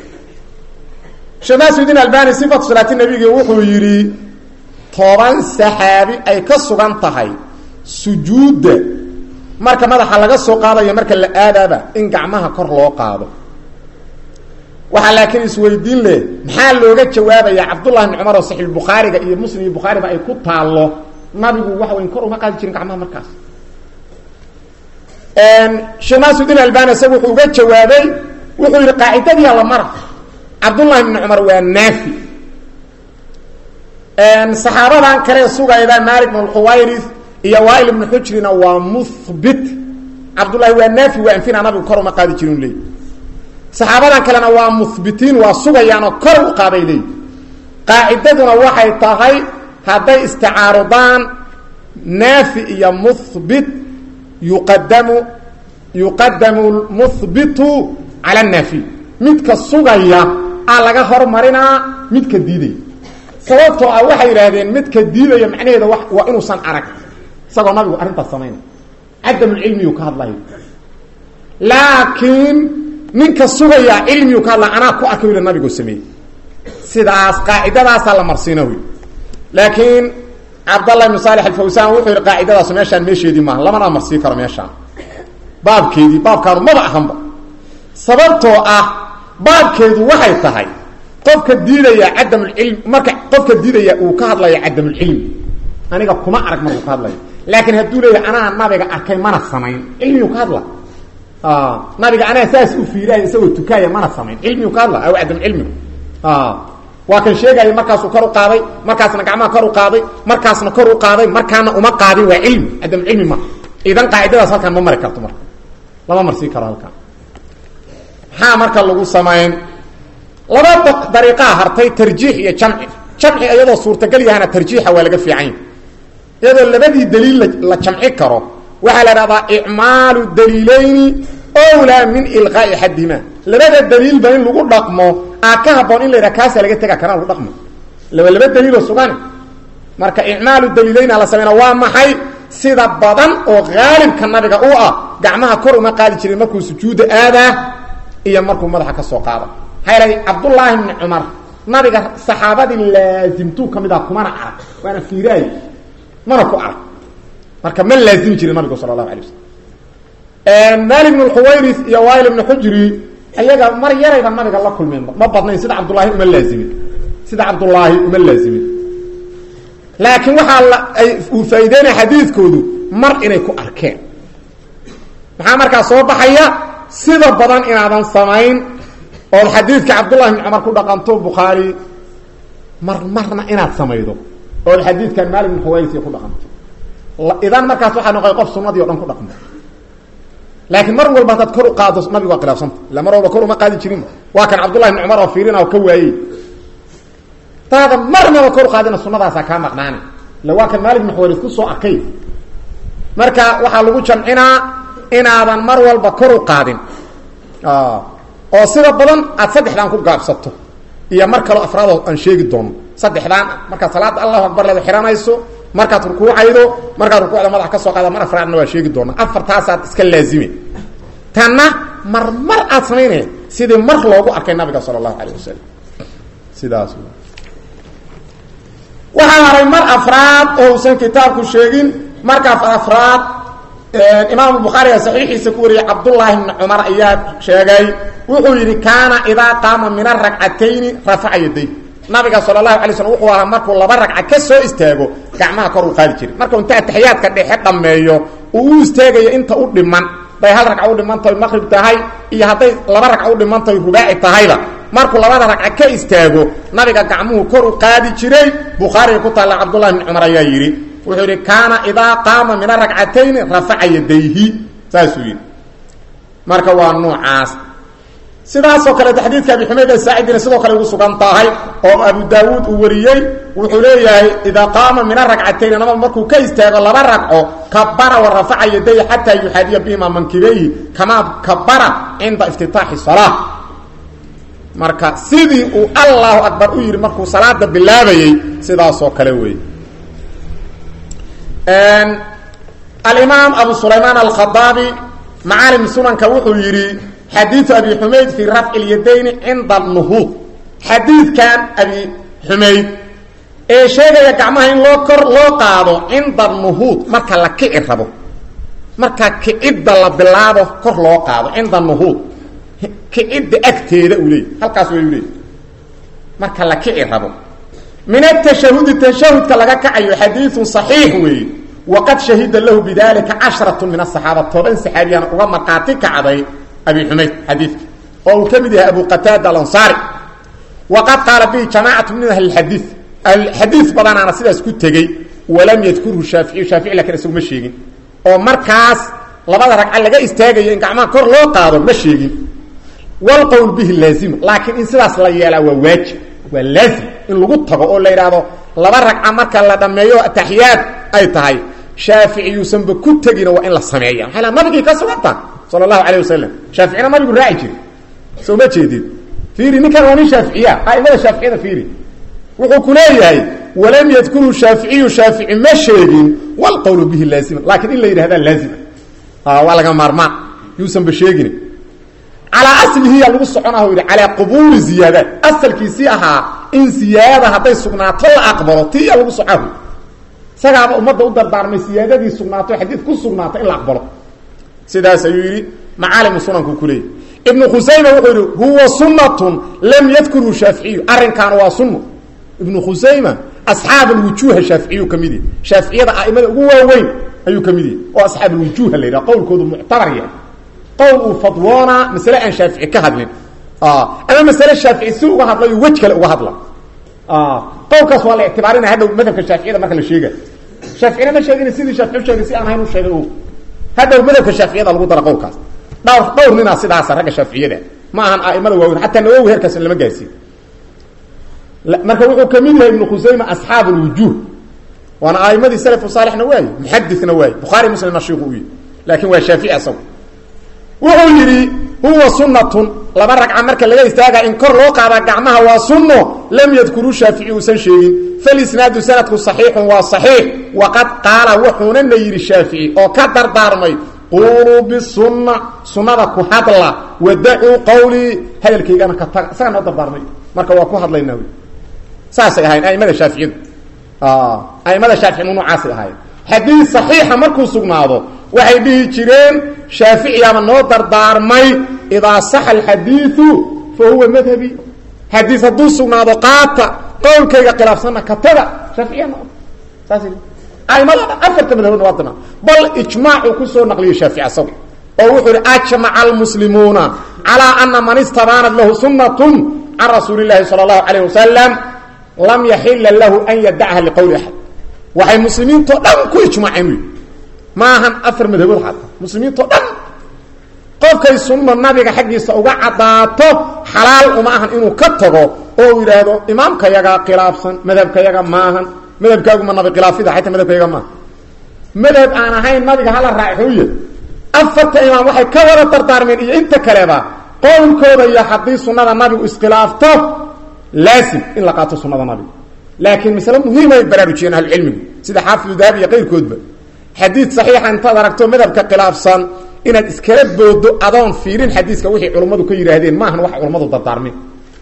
Sheikh Albani sifat salaati nabiga wuxuu yiri 10 saxaabi ay ka sugan tahay sujuuda marka madaxa laga soo qaadayo marka la aadaba in gacmaha kor loo qaado waxa laakiin isweydiin leh maxaa looga jawaabaya Abdullah ibn Umar oo sahih Bukhari iyo Muslim iyo Bukhari ba ay ku taalo nabigu waxa weyn kor uma qaadi jirin gacmaha markaas Sheikh Nasruddin Albani wuxuu uga jawaabay wuxuu yiri qaacidadii la mar Abdullah ibn Umar waa naafi saxaabadan kale sugayda Malik ibn al-Huwayrith iyo Wa'il ibn Hujrina waa muthbit Abdullah waa naafi waa anfina nabigu kor uma qaadi jirin leey saxaabadan kalena waa muthbitiin waa sugayaan oo kor u qaaday leey qaacidaduna waxay tahay haday isti'aaradaan naafi iyo muthbit يقدم المثبت على النافي midka sugaya laga hormarina midka diiday sababtoo ah waxay yiraahdeen midka diidaya macnaheedu waa inuu san arag sagoo nabigu arinta sameeyay adam ilmi uu ka hadlay laakiin ninka sugaya cilmigu ka hadla anaa ku arkay ila nabigu sameeyay sidaas qaacidadaas la marsiina wi laakiin Abdullah ibn Salih al-Fawzan wuxuu yiri qaacidadaas meesheedii ma lama marsi karo meeshaan baabkeedii baabkaan ma ahanba sababtoo ah baabkeedu waxay tahay qofka diidaya cadamul ilm marka qofka diidaya uu ka hadlayo cadamul ilm aniga kuma arag markuu ka hadlayo laakiin haduu leeyahay ana nabiga arkay mana samayn ilmigu ka hadla nabiga ana asaas u fiiray isagoo tukaya mana samayn ilmigu ka hadla aw cadamul ilm waa kan sheegay markaas uu kor u qaaday markaasna gacmaha kor u qaaday markaasna kor u qaaday markaana uma qaadin waa ilmi cadamul ilm ma idan qaacidadaas halkan ma mari karto marka lama marsi karo halkan ha marka lagu sameeyay laba dariiqa hartay tarjiix iyo jamci ayadoo suurtagal yahay tarjiixa waa laga fiican iyadoo labadii daliil la jamci karo waxa la radaa i'maalu daliilayni awla min ilqaa'i hadima labada daliil baa in lagu dhaqmo ka haboon in la rakaas laga taga kana lagu dhaqmo laba daliil oo sugan marka i'maalu daliilayni la sameeyna waa maxay sida badan oo qaalibka nabiga uu ah gacmaha kor uma qaadi jiray markuu sujuud aada iyo markuu madaxa ka soo qaado hayray Abdullah ibn Umar nabiga saxaabadii laazimtu kamida kumana arag waana fiiray mana ku arag marka ma laazim jiray nabiga sallallahu alayhi wasallam Malik ibn al-Huwayrith iyo Wa'il ibn Hujri ayaga mar yarayba nabiga la kulmeen ma badnayn sida Abdullah uma laazimi laakiin waxa ay u faa'iideena xadiiskoodu mar inay ku arkeen waxa marka soo baxaya sida badan inaadan samayn oo xadiiska Abdullah ibn Umar ku dhaqanto Bukhari marna inaad sameeydo oo xadiiskan Malik ibn Huwayrith ku dhaqanto idan markaas waxa noqday qof sunnadii oo dhan ku dhaqmo laakiin mar walba dad kor u qaado nabiga waa khilaafsan la mar walba kor uma qaadi jirin waa kan Abdullah ibn Umar oo fiirina oo ka waayay taada marna kor u qaadina sunnadaas ka maqnaani la waa kan Malik ibn Huwayrith ku soo arkay marka waxa lagu jamcinaa inaadan mar walba kor u qaadin oo sida badan aad saddexdan ku gaabsato iyo mar kale afraad aan sheegi doono saddexdan marka salaada Allahu akbar la xiranayso marka rukuucaydo marka rukuucda madax ka soo qaada mar afraadna waa sheegi doona afartaas aad iska laazimi tanna mar aad sameeyay sidii mar loogu arkay nabiga sallallahu alayhi wasallam sidaas waxa maray mar afraad oo san kitaabku sheegin marka afraad Imam Bukhari saxiixiisa ku wariyay Abdullah ibn Umar ayaa sheegay wuxuu yiri kaana ida qaama min ar-rak'atayn rafa'a yaday nabiga sallallahu alayhi wasallam wuxuu ahaa markuu laba ragca ka soo istaago gacmaha kor u qaadi jiray marka inta tahiyaadka dhexe dhameeyo uu istaagayo inta u dhiman bay hal ragca u dhimantay maghrib tahay iyo haday laba ragca u dhimantay rubaaci tahayba markuu labada ragca ka istaago nabiga gacmuhu kor u qaadi jiray Bukhari ku taala Abdullah ibn Umar ayaa yiri wuxuu yiri kaana ida qaama min ar-rak'atayn rafa'a yadayhi saasuyi marka waa noocaas sidaas oo kale xadiidka Abi Humayd al-Sa'idi sidoo kale ugu sugan tahay oo Abu Daawud uu wariyay wuxuu leeyahay ida qaama min ar-rak'atayn nama markuu ka istaago laba ragco kabbara wa rafa'a yadayhi hatta yuhadiya bima mankibayhi kama kabbara inda iftitaahi salah marka sidii uu Allahu akbar u yiri markuu salaada bilaabayay sidaas oo kale weey الإمام أبو سليمان الخضابي معالم سنن كوحو يري حديث أبي حميد في رفع اليدين عند النهوض حديث كان أبي حميد شيء يقعمه إن لو قادو عند النهوض مركا لكئر ربو مركا كئد الله بالله كر لو قادو عند النهوض كئد أكتيد أولي هل قاسو يولي مركا لكئر ربو من التشهد كلغا كعيو حديث صحيح وي وقد شهد له بذلك 10 من الصحابه طبعا صحابيان وما قاتك عدي ابي حميد حديث او كمده ابو قتاده الانصاري وقد قال به جماعه من اهل الحديث بدنا انا سيده اسكو تغي ولم يذكره الشافعي لكن اسمه ما شيغين او مركاس لبدا ركعه لغا استاغي ان قعما كور لو قادو ما شيغين والقول به لازم لكن ان سلاس لا يلا واجب ولازم in lagu tago oo la yiraahdo laba ragca marka la dhameeyo tahiyad ay tahay Shaafi'i yusan ba ku tagina waa in la sameeyo hala nabiga ka suganta sallallahu alayhi wasallam Shaafi'ina nabigu raaci jiray soo ma jeedid fiiri ninkan waa Shaafi'iya aymada Shaafi'ina fiiri wuxuu ku leeyahay walam yadkuru Shaafi'i ma sheegin wal qawlu bihi lazim laakiin in la yiraahdo lazim waa laga marma yusan ba sheegin على أصله يلغو سعناه على قبول زيادة أصل كيسيها إن زيادة هذا سقناط الأقبل تي يلغو سعناه سقى أمده ودر دارمي زيادة دي سقناط حديث كل سقناط إلا أقبل سيدا سيوري معالم السنن كلية ابن خزيمة يقول هو سنة لم يذكر الشافعي أرن كان هو سنة ابن خزيمة أصحاب الوجوه الشافعي كميدي شافعي أئمة هو وين أيو كميدي وأصحاب الوجوه اللي قول كود معتبر يعني قول فضوانا مسألة أن شافعي كهدلين أما مسألة الشافعي سوء وهدلا يوجه له وهدلا قول كسوال اعتبارنا هذا مثل الشافعي ده مثل الشيء الشافعي ما شايفين سيدي الشافعي شايفين سي أنا هينو شايفينه هذا مثل الشافعي ده الغدر قول كاس دور لنا سيد عصر هذا الشافعي ده ما هن أئمة وين حتى النووي هركس اللي ما جايسي لا ما كانوا كمين ابن خزيمة أصحاب الوجوه وأنا أئمة السلف الصالح نواي محدث نواي بخاري مسلم الشيخوي لكن هو الشافعي أصلا وهو يري هو سنة لبرك عمرك اللي يستاجع إن كر وقع رجعمها وسنة لم يذكروا الشافعي وسنشين فالإسناد سنة صحيح وصحيح وقد قال وحونا نير الشافعي وكدر دارمي قولوا بالسنة سنة كهدلا ودعوا قولي هذا الكيغانا كتاق سنة دارمي مركا واكو هدلا ينوي ساسي هاي أي ماذا الشافعي أي ماذا الشافعي منو عاصي هاي حديث صحيح مركو سقناضو waxay dhihi jireen shaafici ama noo dardaarmay ida sah al hadith fa huwa madhhabi hadith hadu sugnaado qaata qowlkayga khilaafsana katada shaafici saasi ay mala afarta madhhabna wadana bal ijmaacu ku soo naqliyo shaafici asagu oo wuxuu ajma al muslimuna ala anna man istabanat lahu sunnatun an rasulillahi sallallahu alayhi wasallam lam yahill lahu an yad'aha liqawli ahad waxay muslimiintu dhan ku ijmaaceen ما هن أثر مذهبه حتى مسلمين طبعا قف كي سنة النبي حقي سأوقع عطاته حلال وما هن إنه كتغو أو يرادو إمام كيغا قلافسا مذهب كيغا ماهن مذهب كيغا من نبي قلافي ده حتى مذهب كيغا ماهن مذهب أنا هاي النبي حالا رائحوية أفت إمام واحد كورة ترتار من إيه انت كريبا قول كورة يا حديث سنة النبي وإسقلافته لازم إن لقاته سنة النبي لكن مثلا مهمة يبرارو جينا العلم سيدا حافظ ذهبي يقير كذبه حديث صحيح انت دركتو مذهب كخلافسان ان اسكرب بودو ادون فيرين حديثك وحي علمadu ka yiraahdeen ma ahan wax culumadu dardaarmeen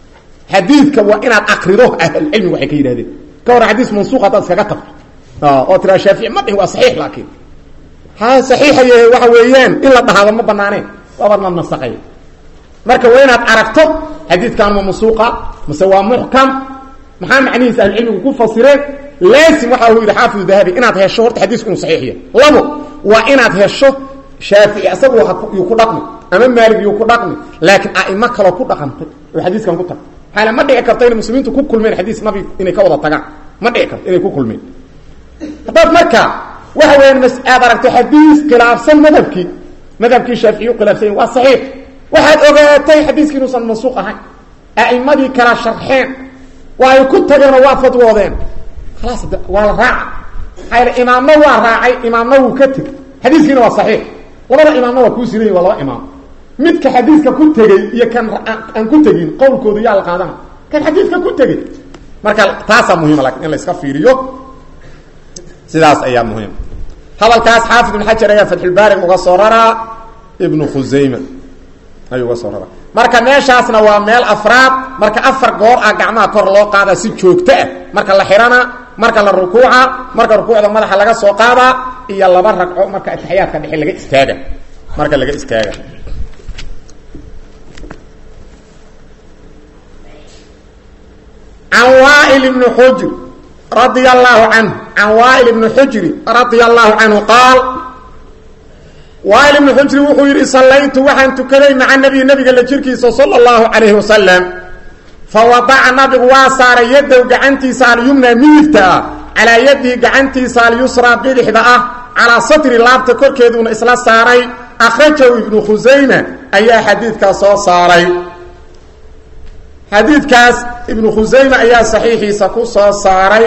حديثك waa inaad aqrido ahl ilmi waxay ka yiraahdeen ka war xadiis mansuuq ah iskaga tag oo tira shaafici ma waa saxiix laakiin ha saxiix waxa weeyaan in la dhahaado ma banaaneen waaba nasaqay marka waa inaad aragto xadiiskan ma mansuuqa mise waa muhkam maxaa macnihiisa ahl ilmi ku fasireen لازم waxa uu xaafid dahabi inaad hesho horta xadiisku saxiix yahay labo waa inaad hesho shaafici asagu uu ku dhaqmi ama maalig uu ku dhaqmi laakiin aima kala ku dhaqantay oo xadiiskan ku tag hala ma dhici karto in muslimiintu ku kulmeen xadiis nabi inay ka wada tagaan ma dhici karto inay ku kulmeen hadaba marka waxa weyn mas'aad aragto xadiis khilaafsan madhabki shaafici khilaafsan waa saxiix waxaad ogaatay xadiiskiinu san mansuuq ahayn aimadii kala sharxeen waa ay ku tageen oo waa fadwoodeen خلاص ولا راعي هاي الامام هو راعي امام هو كتب حديثنا هو صحيح ولا امام هو كوسيري ولا امام مدك حديثك كنت تغي يا كان ان كنت تغين قولكود يا القادم كان حديثك كنت تغي marka taas muhiim laakiin in la iska fiiriyo sidaas ayaa muhiim hadalkaas xaafid ibn hajar ayaa fath al-bari uga soorara ibn khuzaimah ayuu uga soorara marka meeshaasna waa meel afraad marka afar goor ah gacmaha kor loo qaada si joogto ah marka la xirana marka la rukuuca marka rukuucda madaxa laga soo qaada iyo laba ragco marka tahiyaadka dhixi laga istaaga marka laga istaaga Wa'il ibn Hujr radiyallahu anhu Wa'il ibn Hujr radiyallahu anhu qaal Wa'il ibn Hujr wuxuu yiri sallaytu waxaan tukaday maca nabiga la jirkiisa sallallahu alayhi wasallam فوضع النبي واسار يده غعنتيسا اليمنى ميلتا على يدي غعنتيسا اليسرى بلحدا على سطر لابته كركيدون اسلا ساري اخرجه ابن خزيمه اي حديث كاس ساري حديث كاس ابن خزيمه اي صحيحي سكو ساري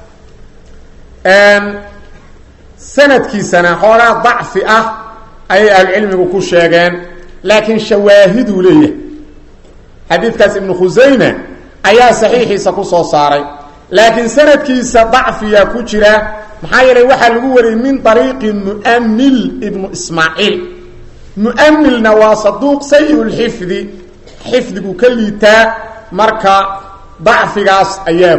سند كي سنه خورا ضعف اي العلم كو شيغان لكن شواهد ليه حديث كاس ابن خزيمة ايا صحيحي سكو سو ساري لكن سند كيس ضعف يا كجرا maxaa yeelay waxa lagu wariyay min tariiq mu'ammil ibn ismaaciil mu'ammilna waa saduuq sayyul xifdi xifdigu ka liitaa marka dacfigaas ayaa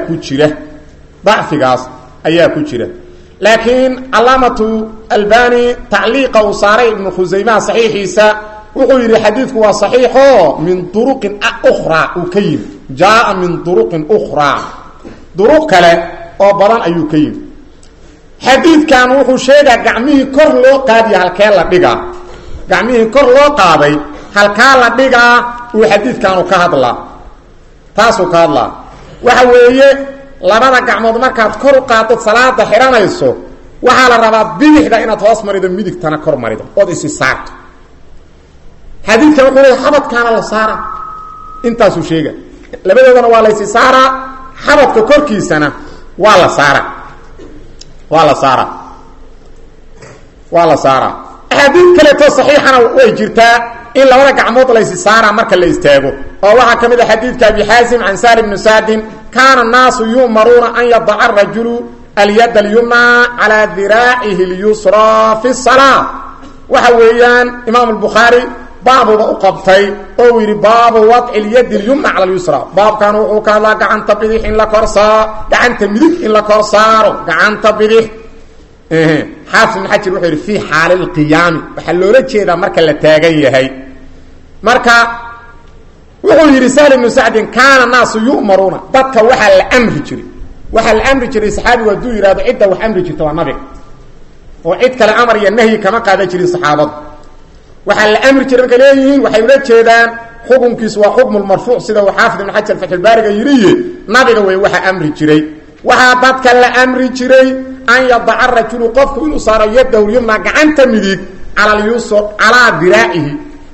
ku jira laakiin calaamatu albani tacliiqa uu saaray ibnu khusaymaha saxiixiisa wuxuu yidhi xadiidku waa saxiixo min duruqin ukhraa uu ka yimi jaa min duruqin ukhraa duruq kale oo badan ayuu ka yimi xadiidkan wuxuu sheegaa gacmihii kor loo qaadiya halkee la dhigaa gacmihii kor loo qaaday halkaa la dhigaa uu xadiidkaanu ka hadlaa taasuu ka hadlaa waxa weeye labada gacmood markaad kor u qaadod salaada xiranayso waxaa la rabaa bidixda inaad hoos marido midigtana kor marido ood isi saarto xadiidkan wuxuu leeyahay xabadkaana la saara intaasuu sheega labadoodana waa la isi saaraa xabadka korkiisana waa la saaraa axaadiid kaleeto saxiixana way jirtaa in labada gacmood la isi saaraa marka la istaago oo waxaa ka mid a xadiidka abi xaasim can saali bni sacdin kaana annaasu yu'maruuna an yadaca arajulu alyad alyumna calaa diraacihi اlyusraa fi salaa waxa weeyaan imaam albukhaari baabuba u qabtay oo uu yidhi baabu wadci lyadi اlyumna cala lyusra baabkan wuxuu ka hadlaa gacanta bidix in la gacanta midig in la kor saaro gacanta bidix xaafid ibn xajar wuxuu yidhi fii xaali lqiyaami waxaa loola jeedaa marka la taagan yahay marka wuxuu yidhi sahl ibnu sacdin kaana naasu yu'maruuna dadka waxaa la amri jiray saxaabigu hadduu yidhahdo cidda wax amri jirta waa nabiga oo cid kale amar iyo nahyi kama qaadan jirin saxaabadu waxaa la amri jiray markay leeyihiin waxay ula jeedaan xukunkiisu waa xukmu lmarfuuc sida uu xaafid ibn xajar fatxulbaariga yidhiye nabiga wey waxaa amri jiray waxaa dadka la amri jiray an yadaca rajulu qofku inuu saaro yadahu lyumna gacanta midig cala lyusr calaa diraacihi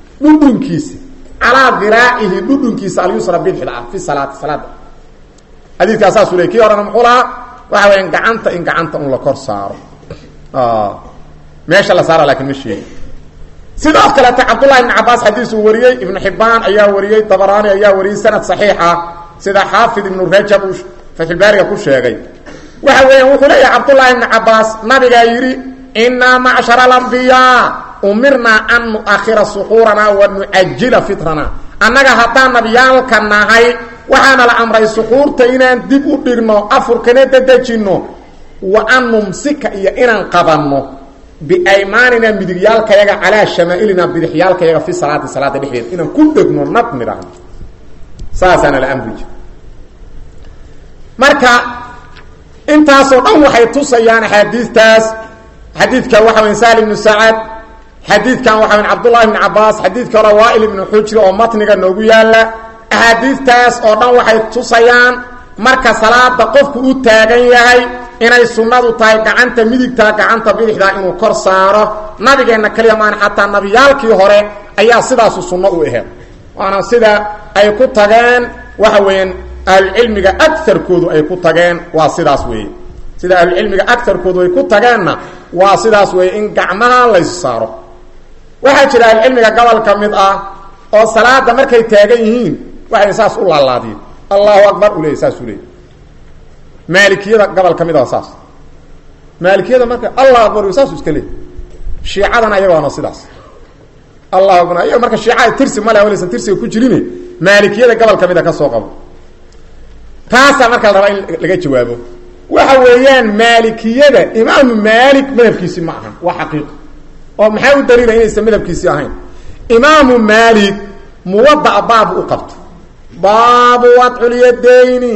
dhudhunkiisa alyusra bidixda ah fi salaati salaada xadiidkaa saasuu ley kii horena muxuu lahaa waxa weya gacanta in gacanta un la kor saaro meesha la saara lakin ma sheegi sidoo kaleeta cabdullahi ibn cabaas xadiis uu wariyey ibnu xibbaan ayaa wariyey dabaraani ayaa wariyey sanad saxiixa sida xaafid ibnu rajab uu fatxulbaariga ku sheegay waxa weeyaan wuxuu leeyahay cabdullahi ibnu cabaas nabigaa yidhi inaa macshara alambiyaa umirnaa an nu'akhira suxuuranaa wa nucajila fitrana annaga haddaan nabiyaalka nahay waxaana la amray suxuurta inaan dib u dhigno afurkana dadejinno wa an numsika iyo inaan qabanno biaymaanina midigyaalkayaga calaa shamaailina bidixyaalkayaga fi salaati salaada dhexdeeda inaan ku dhegno nab midhahno saasaana la amri jir marka intaasoo dhan waxay tusayaan axaadiistaas xadiidka waxa weyn sahl ibnu sacad xadiidkan waxa weyn cabdullahi ibnu cabaas xadiidka hore waail ibnu xujri oo matniga noogu yaala axaadiistaas oo dhan waxay tusayaan marka salaada qofku u taagan yahay inay sunnadu tahay gacanta midigta gacanta bidixda inuu kor saaro nabigeenna kaliya maan xataa nabiyaalkii hore ayaa sidaasu sunno u aheed waana sida ay ku tageen waxa weeyaan ahlucilmiga agarkoodu ay ku tageen waa sidaas weeye sida ahlucilmiga agarkoodu ay ku tageenna waa sidaas weeye in gacmaha laysu saaro waxaa jira ahlucilmiga gobol ka mid ah oo salaada markay taagan yihiin waxay saas u laalaadiyeen allahu akbar u leeyay saasuu leeyay maalikiyada gobol ka mid ah saas maalikiyada marka allahu akbar saasuu iska leeyay shiicadana ayagaana sidaas allahu akbar ayaga marka shiicada tirsi male walaysan tirsiga ku jirin maalikiyada gobol ka mid ah ka soo qabo taasaa marka la rabaa in laga jawaabo waxa weeyaan maalikiyada imaamu maalik madhabkiisi ma ahan waa xaqiiqo oo maxaa u daliila inaysan madhabkiisi ahayn imaamu maalik muwada'a baabu u qabto baabu wadci lyadayni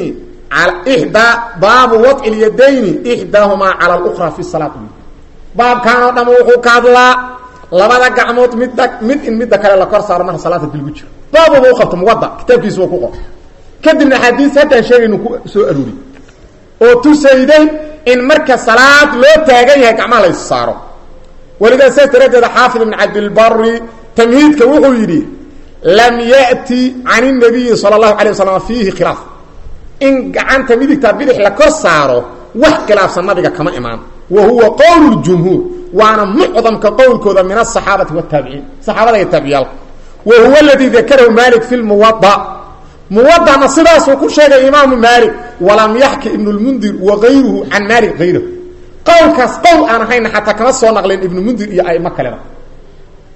baabu wadci lyadayni ixdaahumaa cala lukhra fi salaat baabkan oo dham wuxuu ka hadlaa labada gacmood mid in midda kale la kor saaro marka salaata dilgu jiro baabuba u qabto muwada kitaabkiisa waa ku qor kadibna xadiis haddaan sheegaynu ku soo aruuri oo tusayday in marka salaad loo taagan yahay gacmaha la is saaro walidaa saas daraaddeeda xaafid ibn cabdilbari tamhiidka wuxuu yidhi lam ya'ti can الnabiyi salى الlahu alيه waslm fiihi khilaaf in gacanta midigta bidix la kor saaro wax khilaafsan nabiga kama imaan wa huwa qowl اjumhuur waana mucdamka qowlkooda min aلصaxaabati wالtaabiciin saxaabada iyo taabiciyaalka wa huwa اladii dakarahu malik fi اlmuwaضa muwadana sidaasuu ku sheegay imaamu maalik walam yaxki ibn اlmundir wagayruhu can maalik hayrahu qowlkaas qowl aan ahayna xataa kama soo naqleen ibnu mundir iyo aimo kalena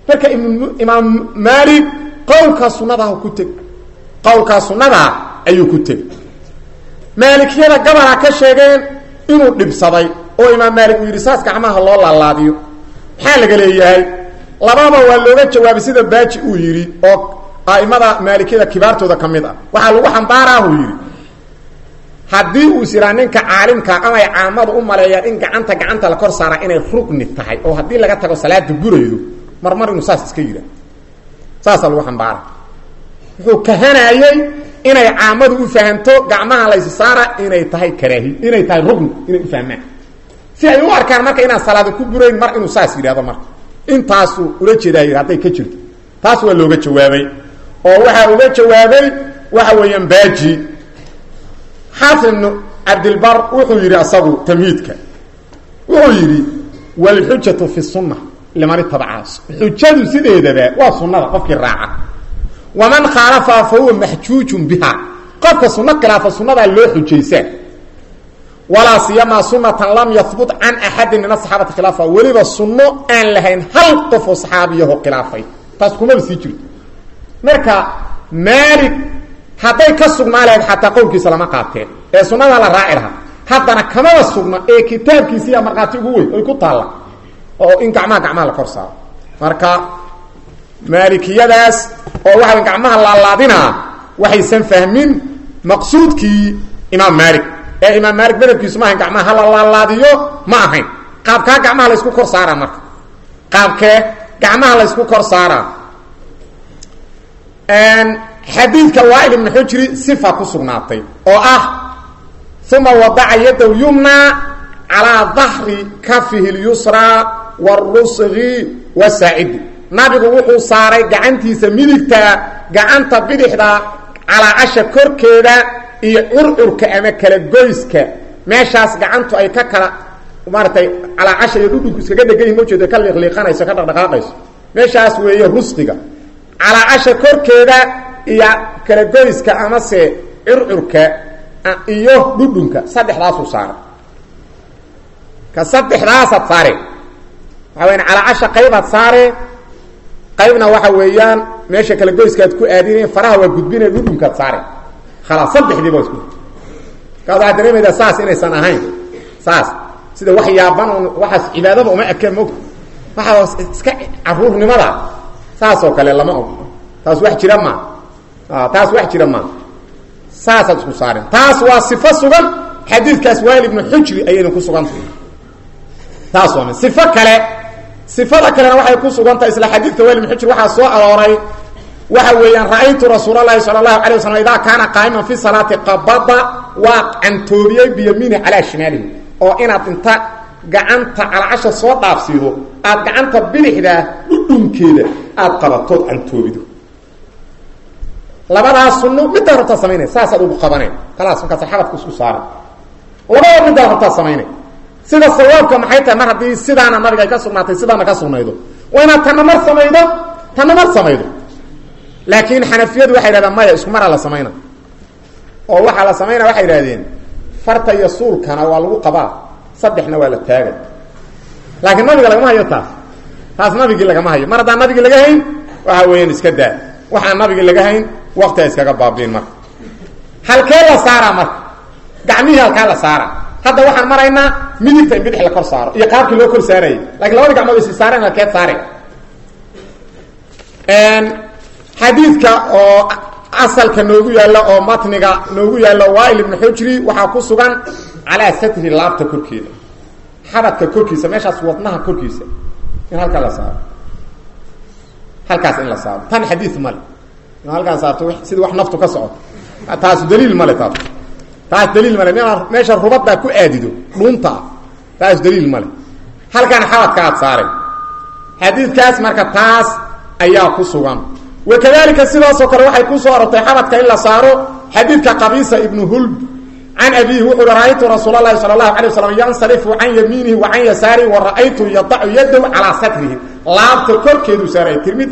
marka imaam Maalik qowlka sunnada ku tag qowlka sunnada ayuu ku tag maalikiyada gabara ka sheegeen inuu dhibsaday oo imaam Maalik uu yiri saas gacmaha loo laalaadiyo maxaa laga leeyahay lababa waa looga jawaabay sida baaji uu yiri oo qaimada maalikiyada kibaartooda kamid ah waxa lagu xambaaraa uu yiri haddii uu siraa ninka caalimka ama ay caamadu u maleeyaan in gacanta la kor saara inay rukni tahay oo haddii laga tago salaada guraydo marmar inuu saas iska yira saas lagu xambaara wuxuu kahanayay inay caamadu u fahanto gacmaha la saara inay tahay karaahi inay tahay rukni inay u fahmaan si ay u arkaan marka inaan salaada ku burayn mar inuu saas yiraahdo marka intaas ula jeeday haday ka jirto taas waa looga jawaabay oo waxa uga jawaabay waxa weeyaan baaji حافظ عبد البر وحو يري أصابه تمهيدك وحو يري والحجة في السنة لمن اتبعها حجة سيده ذا وسنة قفك الراعة ومن خالفها فهو محجوج بها قفك سنة كلا فالسنة اللي حجيسان ولا سيما سنة لم يثبت عن أحد من الصحابة خلافة ولذا السنة أن لهين هل قفوا صحابيه خلافه تاسكم بسيجر مركا مالك haday ka sugnaaleed xataa qowlkiisa lama qaateen ee sunnada la raacilaha haddana kama sugna ee kitaabkiisa iyo marqaati ugu weyn ay ku taala oo in gacmaha la kor saaro marka maalikiyadaas oo waxa gacmaha la laadina waxay san fahmin maqsuudkii imaam Maalik ee imaam Maalik badalkiisu ma ahayn gacmaha la laadiyo ma ahayn qaabka gacmaha la isku kor saara marka qaabka gacmaha la isku kor saara حديث كوائل بن حجري صفة كسرناتي ثم وضع يده اليمنى على ظهر كفه اليسرى والرسغ والساعد نبي وحو صاري غعنتي سميدكتا غعنتا بدخدا على عشا كركيدا iyo ururka ama kala goyska meeshaas gacantu ay ka kala maartay ala casha iyo dhudhunku iskaga dhagay moojeedo ka liiqliiqanayso ka dhaqdhaqaaqayso meeshaas weeye rusdiga ala casha korkeeda iyo kala goyska ama se ururka iyo dhudhunka saddexdaas u saar ka saddexdaas saare waxaan ala casha qaybaad saare qaybna waxa weeyaan meesha kala goyska aad ku aadineen faraha waa gudbinay dhudhunka saare خلاص صدخدي بس كذا دريمه اساس اني سنهين اساس sida wax yaaban waxas cibaadada uma akamo waxa iska caruurnimada saas oo kale lama og taas wax jira ma taas wax jira ma saas isku saarin taas waa sifo sugan xadiidkaas Waa'il ibn Hujri ayayna ku sugan taas waa sifo kale sifada kale waxay ku sugan tahay isla xadiidka Waa'il ibn Hujri waxa soo arooray waxa weeyaan raaytu rasuulullaahi sallallahu alayhi wasallam ida kana qaa'iman fi salati qabada wa antoobiyay bi yamini ala shimalihi oo inaad inta gacanta ala casha soo dhaafsido aad gacanta bidixda dhunkeeda aad qabato antoobido labadaas sunno mid darta sameeyay saasad ugu qabanay kalaas marka saxaabadku isku saaray labada mid darta sameeyay sida sawaabka maxay tahay mar hadii sidaana nabiga ka sugnaatay sidaana ka sugnaydo wayna tanamar sameeydo laakiin xanafiyadu waxay yiraahdaan ma isku mar la sameeyna oo waxa la sameeyna waxay yiraahdeen farta iyo suulkana waa lagu qabaa saddexna waa la taagan laakiin nabiga laga ma hayo taas nabiga laga ma hayo mar haddaan nabiga laga hayn waxa weeyaan iska daa waxa nabiga laga hayn waqti iskaga baabeen mar halkee la saara mar gacmihi halka la saara hadda waxaan maraynaa midigta in bidix la kor saaro iyo qaabkii loo kor saaray laakiin labada gacmood is saareen halkee saaray xadiidka oo asalka noogu yaala oo matniga noogu yaala Waa'il ibn Hujri waxa ku sugan ala satri laabta korkeeda xabadka korkiisa meeshaas wadnaha korkiisa in halka la saaro halkaas in la saaro tan xadiis mal in halkaas saarto sida wax naftu ka socoto taas daliil mal taas daliil mal meesha rubada ku aadido dhunta taas daliil mal halkan xabadka aad saaray xadiiskaas marka taas ayaa ku sugan وكذلك سيداس وكره waxay ku soo aragtay xabadka in la saaro xadiidka Qabisa ibn Hulb عن أبيه وقال رأيت رسول الله صلى الله عليه وسلم ينصرف عن يمينه وعن يساره ورأيته يضع يده على صدره لا تذكر كيدو ساري ترمذي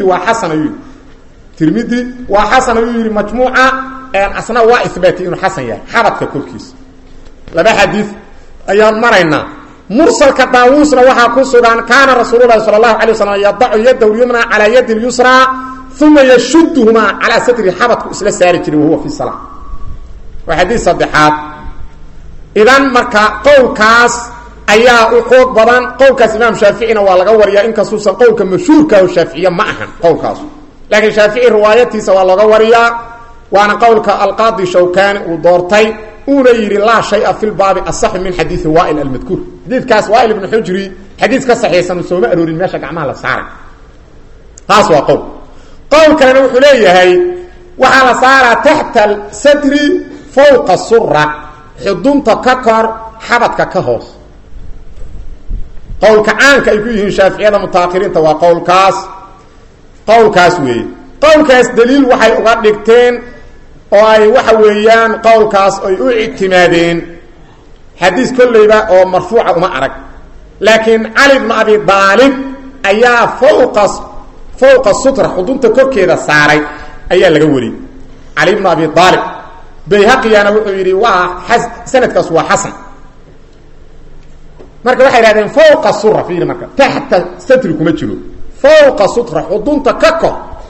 وحسن يقول مجموعة أصلا وإثباتي إنه حسن يعني حبط كل كيس لبا حديث أيام مرينا مرسل كطاووسنا وحا كسغان كان رسول الله صلى الله عليه وسلم يضع يده اليمنى على يد اليسرى ثم يشدهما على ستر حبط اسلا سارج وهو في الصلاه وحديث صدحات اذا marka qowlkaas ayaa u xoog badan qowlkaas imaam shaafiicina waa laga wariyaa in kasuusan qowlka mashhuurka oo shaafiiciya ma ahan qowlkaas laakiin shaafici riwaayatiisa waa laga wariyaa waana qowlka al-qaadi shawkani uu doortay una yiri la shay'a fil baabi asah min hadith wa'il al-madhkur hadithkaas wa'il ibn hujri hadith ka saxiixsan soo ma aroorin meesha gacmaha la saaray taas waa qowl kalena wuxuu leeyahay waxa la saaraa tahta al-sadri fawqa as-surra xudunta ka kor xabadka ka hoos qowlka aanka ay ku yihiin shaafiiciyada mutaakhirinta waa qowlkaas weey qowlkaas daliil waxay uga dhigteen oo ay waxa weeyaan qowlkaas ay u ictimaadeen xadiis kulliba oo marfuuca uma arag laakiin Ali ibn Abi Talib ayaa fawqa sutra xudunta korkeeda saaray ayaa laga wari Ali ibn Abi Talib bayhaqiyana wuxuu yiri waa sanadkaas waa hasan marka waxay raadeen fawqa surra fiir marka tahta satri kuma jiro fawqa sutra xudunta ka kor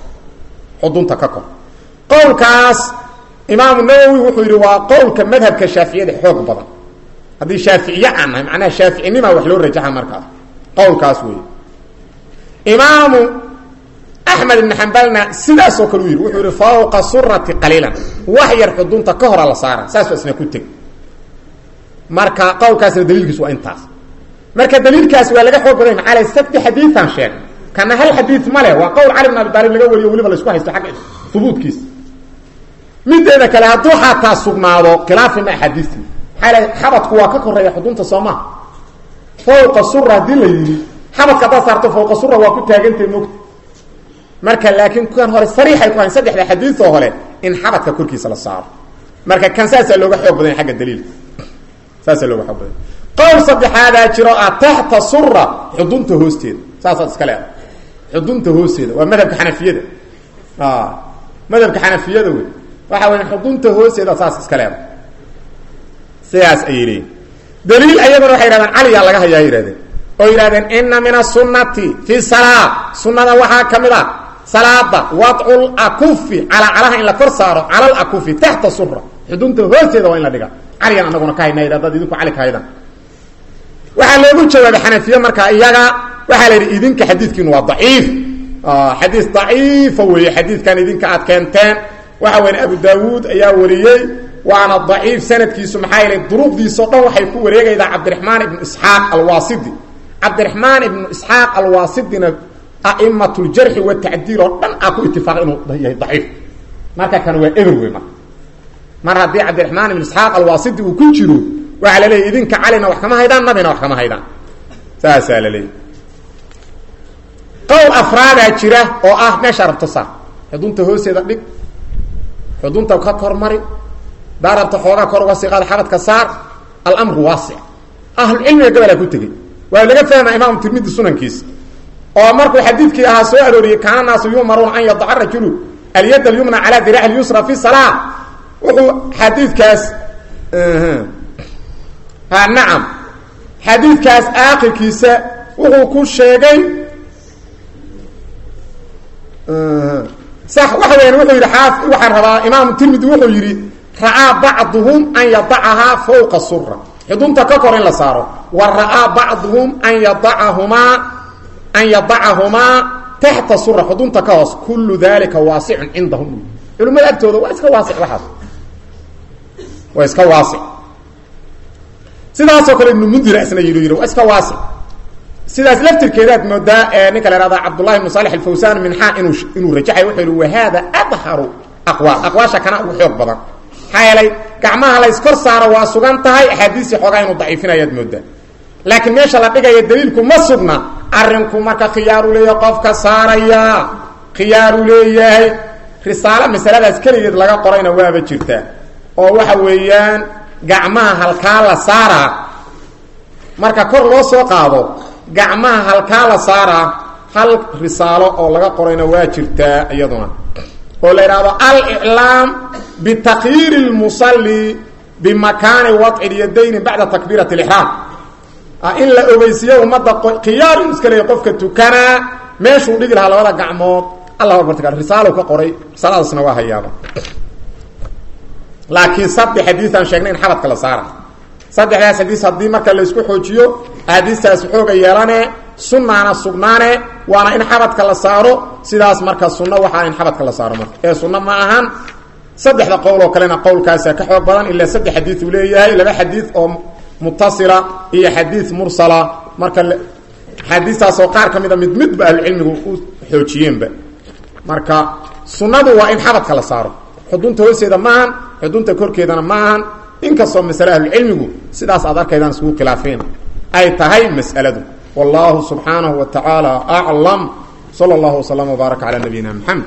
qowlkaas imaam Nawawi wuxuu yiri waa qowlka madhabka Shaafiiciyada xoog badan hadii Shaafiiciya aan macna Shaaficinima wax loo rajaxa marka qowlkaas weey imaam Ahmad ibn Hanbalna sidaas oo kale yiri wuxuu yiri fawqa surrati qalilan wax yar xudunta ka hor la saara saas isna ku tag marka qowlkaas daliilkiisu waa intaas marka daliilkaas waa laga xoog badan macna sabti xadiithan sheeg kana hal xadiis male waa qowl Ali ibn Abi Talib laga wariyo waliba la isku haysto xaq thubuutkiis mideeda kale haduu xataa sugnaado khilaaf ma xadiisi xala xabadku waa ka koreeya xudunta Soomaa fawqa surra dilayni xabadka da saarto fawqa surra waa ku taagantay nuqd marka laakiin kan hore sariix ay ku hayn saddexda xadiis oo hore in xabadka korkiisa la saaro marka kan saasa looga xoog badan xagga daliilka saasa looga xoog badan qowl saddexaad jiro tahta surra xudunta hoosteeda saasa iska leeyahay xudunta hoosteeda waa madhabka Xanafiyada madhabka Xanafiyada way waxa weyn xudunta hoosteeda saas iska leeyahay siyaas ayiri daliil ayadana waxay yiraahdaan Ali yaa laga hayaa yiraahdeen oo yiraahdeen inna min as-sunnati fi salaat sunnada waxa kamida salaada wad'ul akufi ala alaha in la kor saaro ala al-akufi tahta surra xudunta hoosteeda waa in la dhiga Ali aan anaguna ka haynaa yiraahdaa idinku Ali ka haydan waxa loogu jawaabay Xanafiya marka iyaga waxa la yiri idinka xadiidkiinu waa dhaif xadiis dhaif weey xadiidkan idinka aad keenteen waxa weyn Abu Daawud ayaa wariyay waana dhaif sanadkiisu maxay ilay duruqdiisa dhan waxay ku wareegaydaa Abdurrahman ibn Ishaq al-Wasiti Abdurrahman ibn Ishaq al-Wasitina a'immatul jarh wa ta'dil oo dhan aku ittifaaq inuu yahay dhaif marka kan waa everywhere mar hadii Abdurrahman ibn Ishaq al-Wasiti uu ku jiro waxa la leeyahay idinka calina wax kama haydaan nabina wax kama haydaan saasa la leeyahay qowl afraad jira oo meesha rabto saar xudunta hooseeda dhig xudunta ka kormari daarabta xooga kor wasiqad xabadka saar al-amru wasi' ahlu ilmiga gabadha ku tagay waa laga fahmaa imaam Tirmidhi sunankiisa oo markuu xadiidkii ahaa soo arooriyay kaana naasu yumarun an yad'a rajulu al-yad al-yumna ala dira'i al-yusra fi salat wuxuu xadiidkaas nacam xadiidkaas aakhirkiisa wuxuu ku sheegay صح waxa weyn wuxuu yiri xaaf waxaan rabaa imaam Tirmidhi wuxuu yiri ra'a ba'dhum an yad'aha fawqa surra xudunta ka kor in la saaro wa ra'a ba'dhum an yad'ahuma tahta surra xudunta ka hoos kullu dhalika wasi'un indahum culimada agtooda waa iska wasi' waxa waa iska wasi' sidaas oo kale ibn Mundhir asna yiri waa iska wasi' sidaas laftirkeedaad moodaa ninka la yiraahdo Abdullah ibn Salih al-Fawzan min inuu rajaxay wuxuu wa hada adharu aqwaasha kana ugu xoog badan hayalay gacmaha la iskor saaro waa sugan tahay xadiisi xogaa inuu daciifinayo moodaa laakiin meesha la dhigayo daliilku ma sugna arinku marka khiyaaru leeyahay qofka saaraya khiyaaru leeyahay risaala masaladaas kaligeed laga qorayna waaba jirtaa oo waxa weeyaan gacmaha halka la saara marka kor loo soo qaado gacmaha halka la saara hal risaalo oo laga qorayna waa jirtaa iyaduna oo la yiraahdo al-i'lam bi taqyir al-musalli bi makan wad'i al-yadayn ba'da takbirat al-ihram in la ogeysiyo umada qiyaar iska leeyahay qofka tukana meeshuu dhigi lahaa labada gacmood allah akbar taala risaalo ka qoray risaaladaasna waa hayaaba laakiin sabbi xadiisan sheegnay in xabadka la saara saddexdaas xadiis hadii marka la isku xoojiyo hadiistaas xooga yeelane sunnaana sugnaane waana in xabadka la saaro sidaas marka sunna waxa in xabadka la saaro marka ee sunna ma ahan saddexda qowl oo kalena qowlkaas ka xoog badan illa saddex xadiis uu leeyahay laba xadiis oo muttasila iyo xadiis mursala marka xadiistaas oo qaar kamida mid ba cilmigu u xoojiyeenba marka sunnadu waa in xabadka la saaro xudunta hooseeda maahan xudunta korkeedana maahan inkastoo mas'alaha cilmigu sidaas aad arkaydaan isku khilaafeen ay tahay mas'aladu wallahu subhanahu wa ta'ala a'lam sallallahu wa sallam wa baraka ala nabiyina muhammad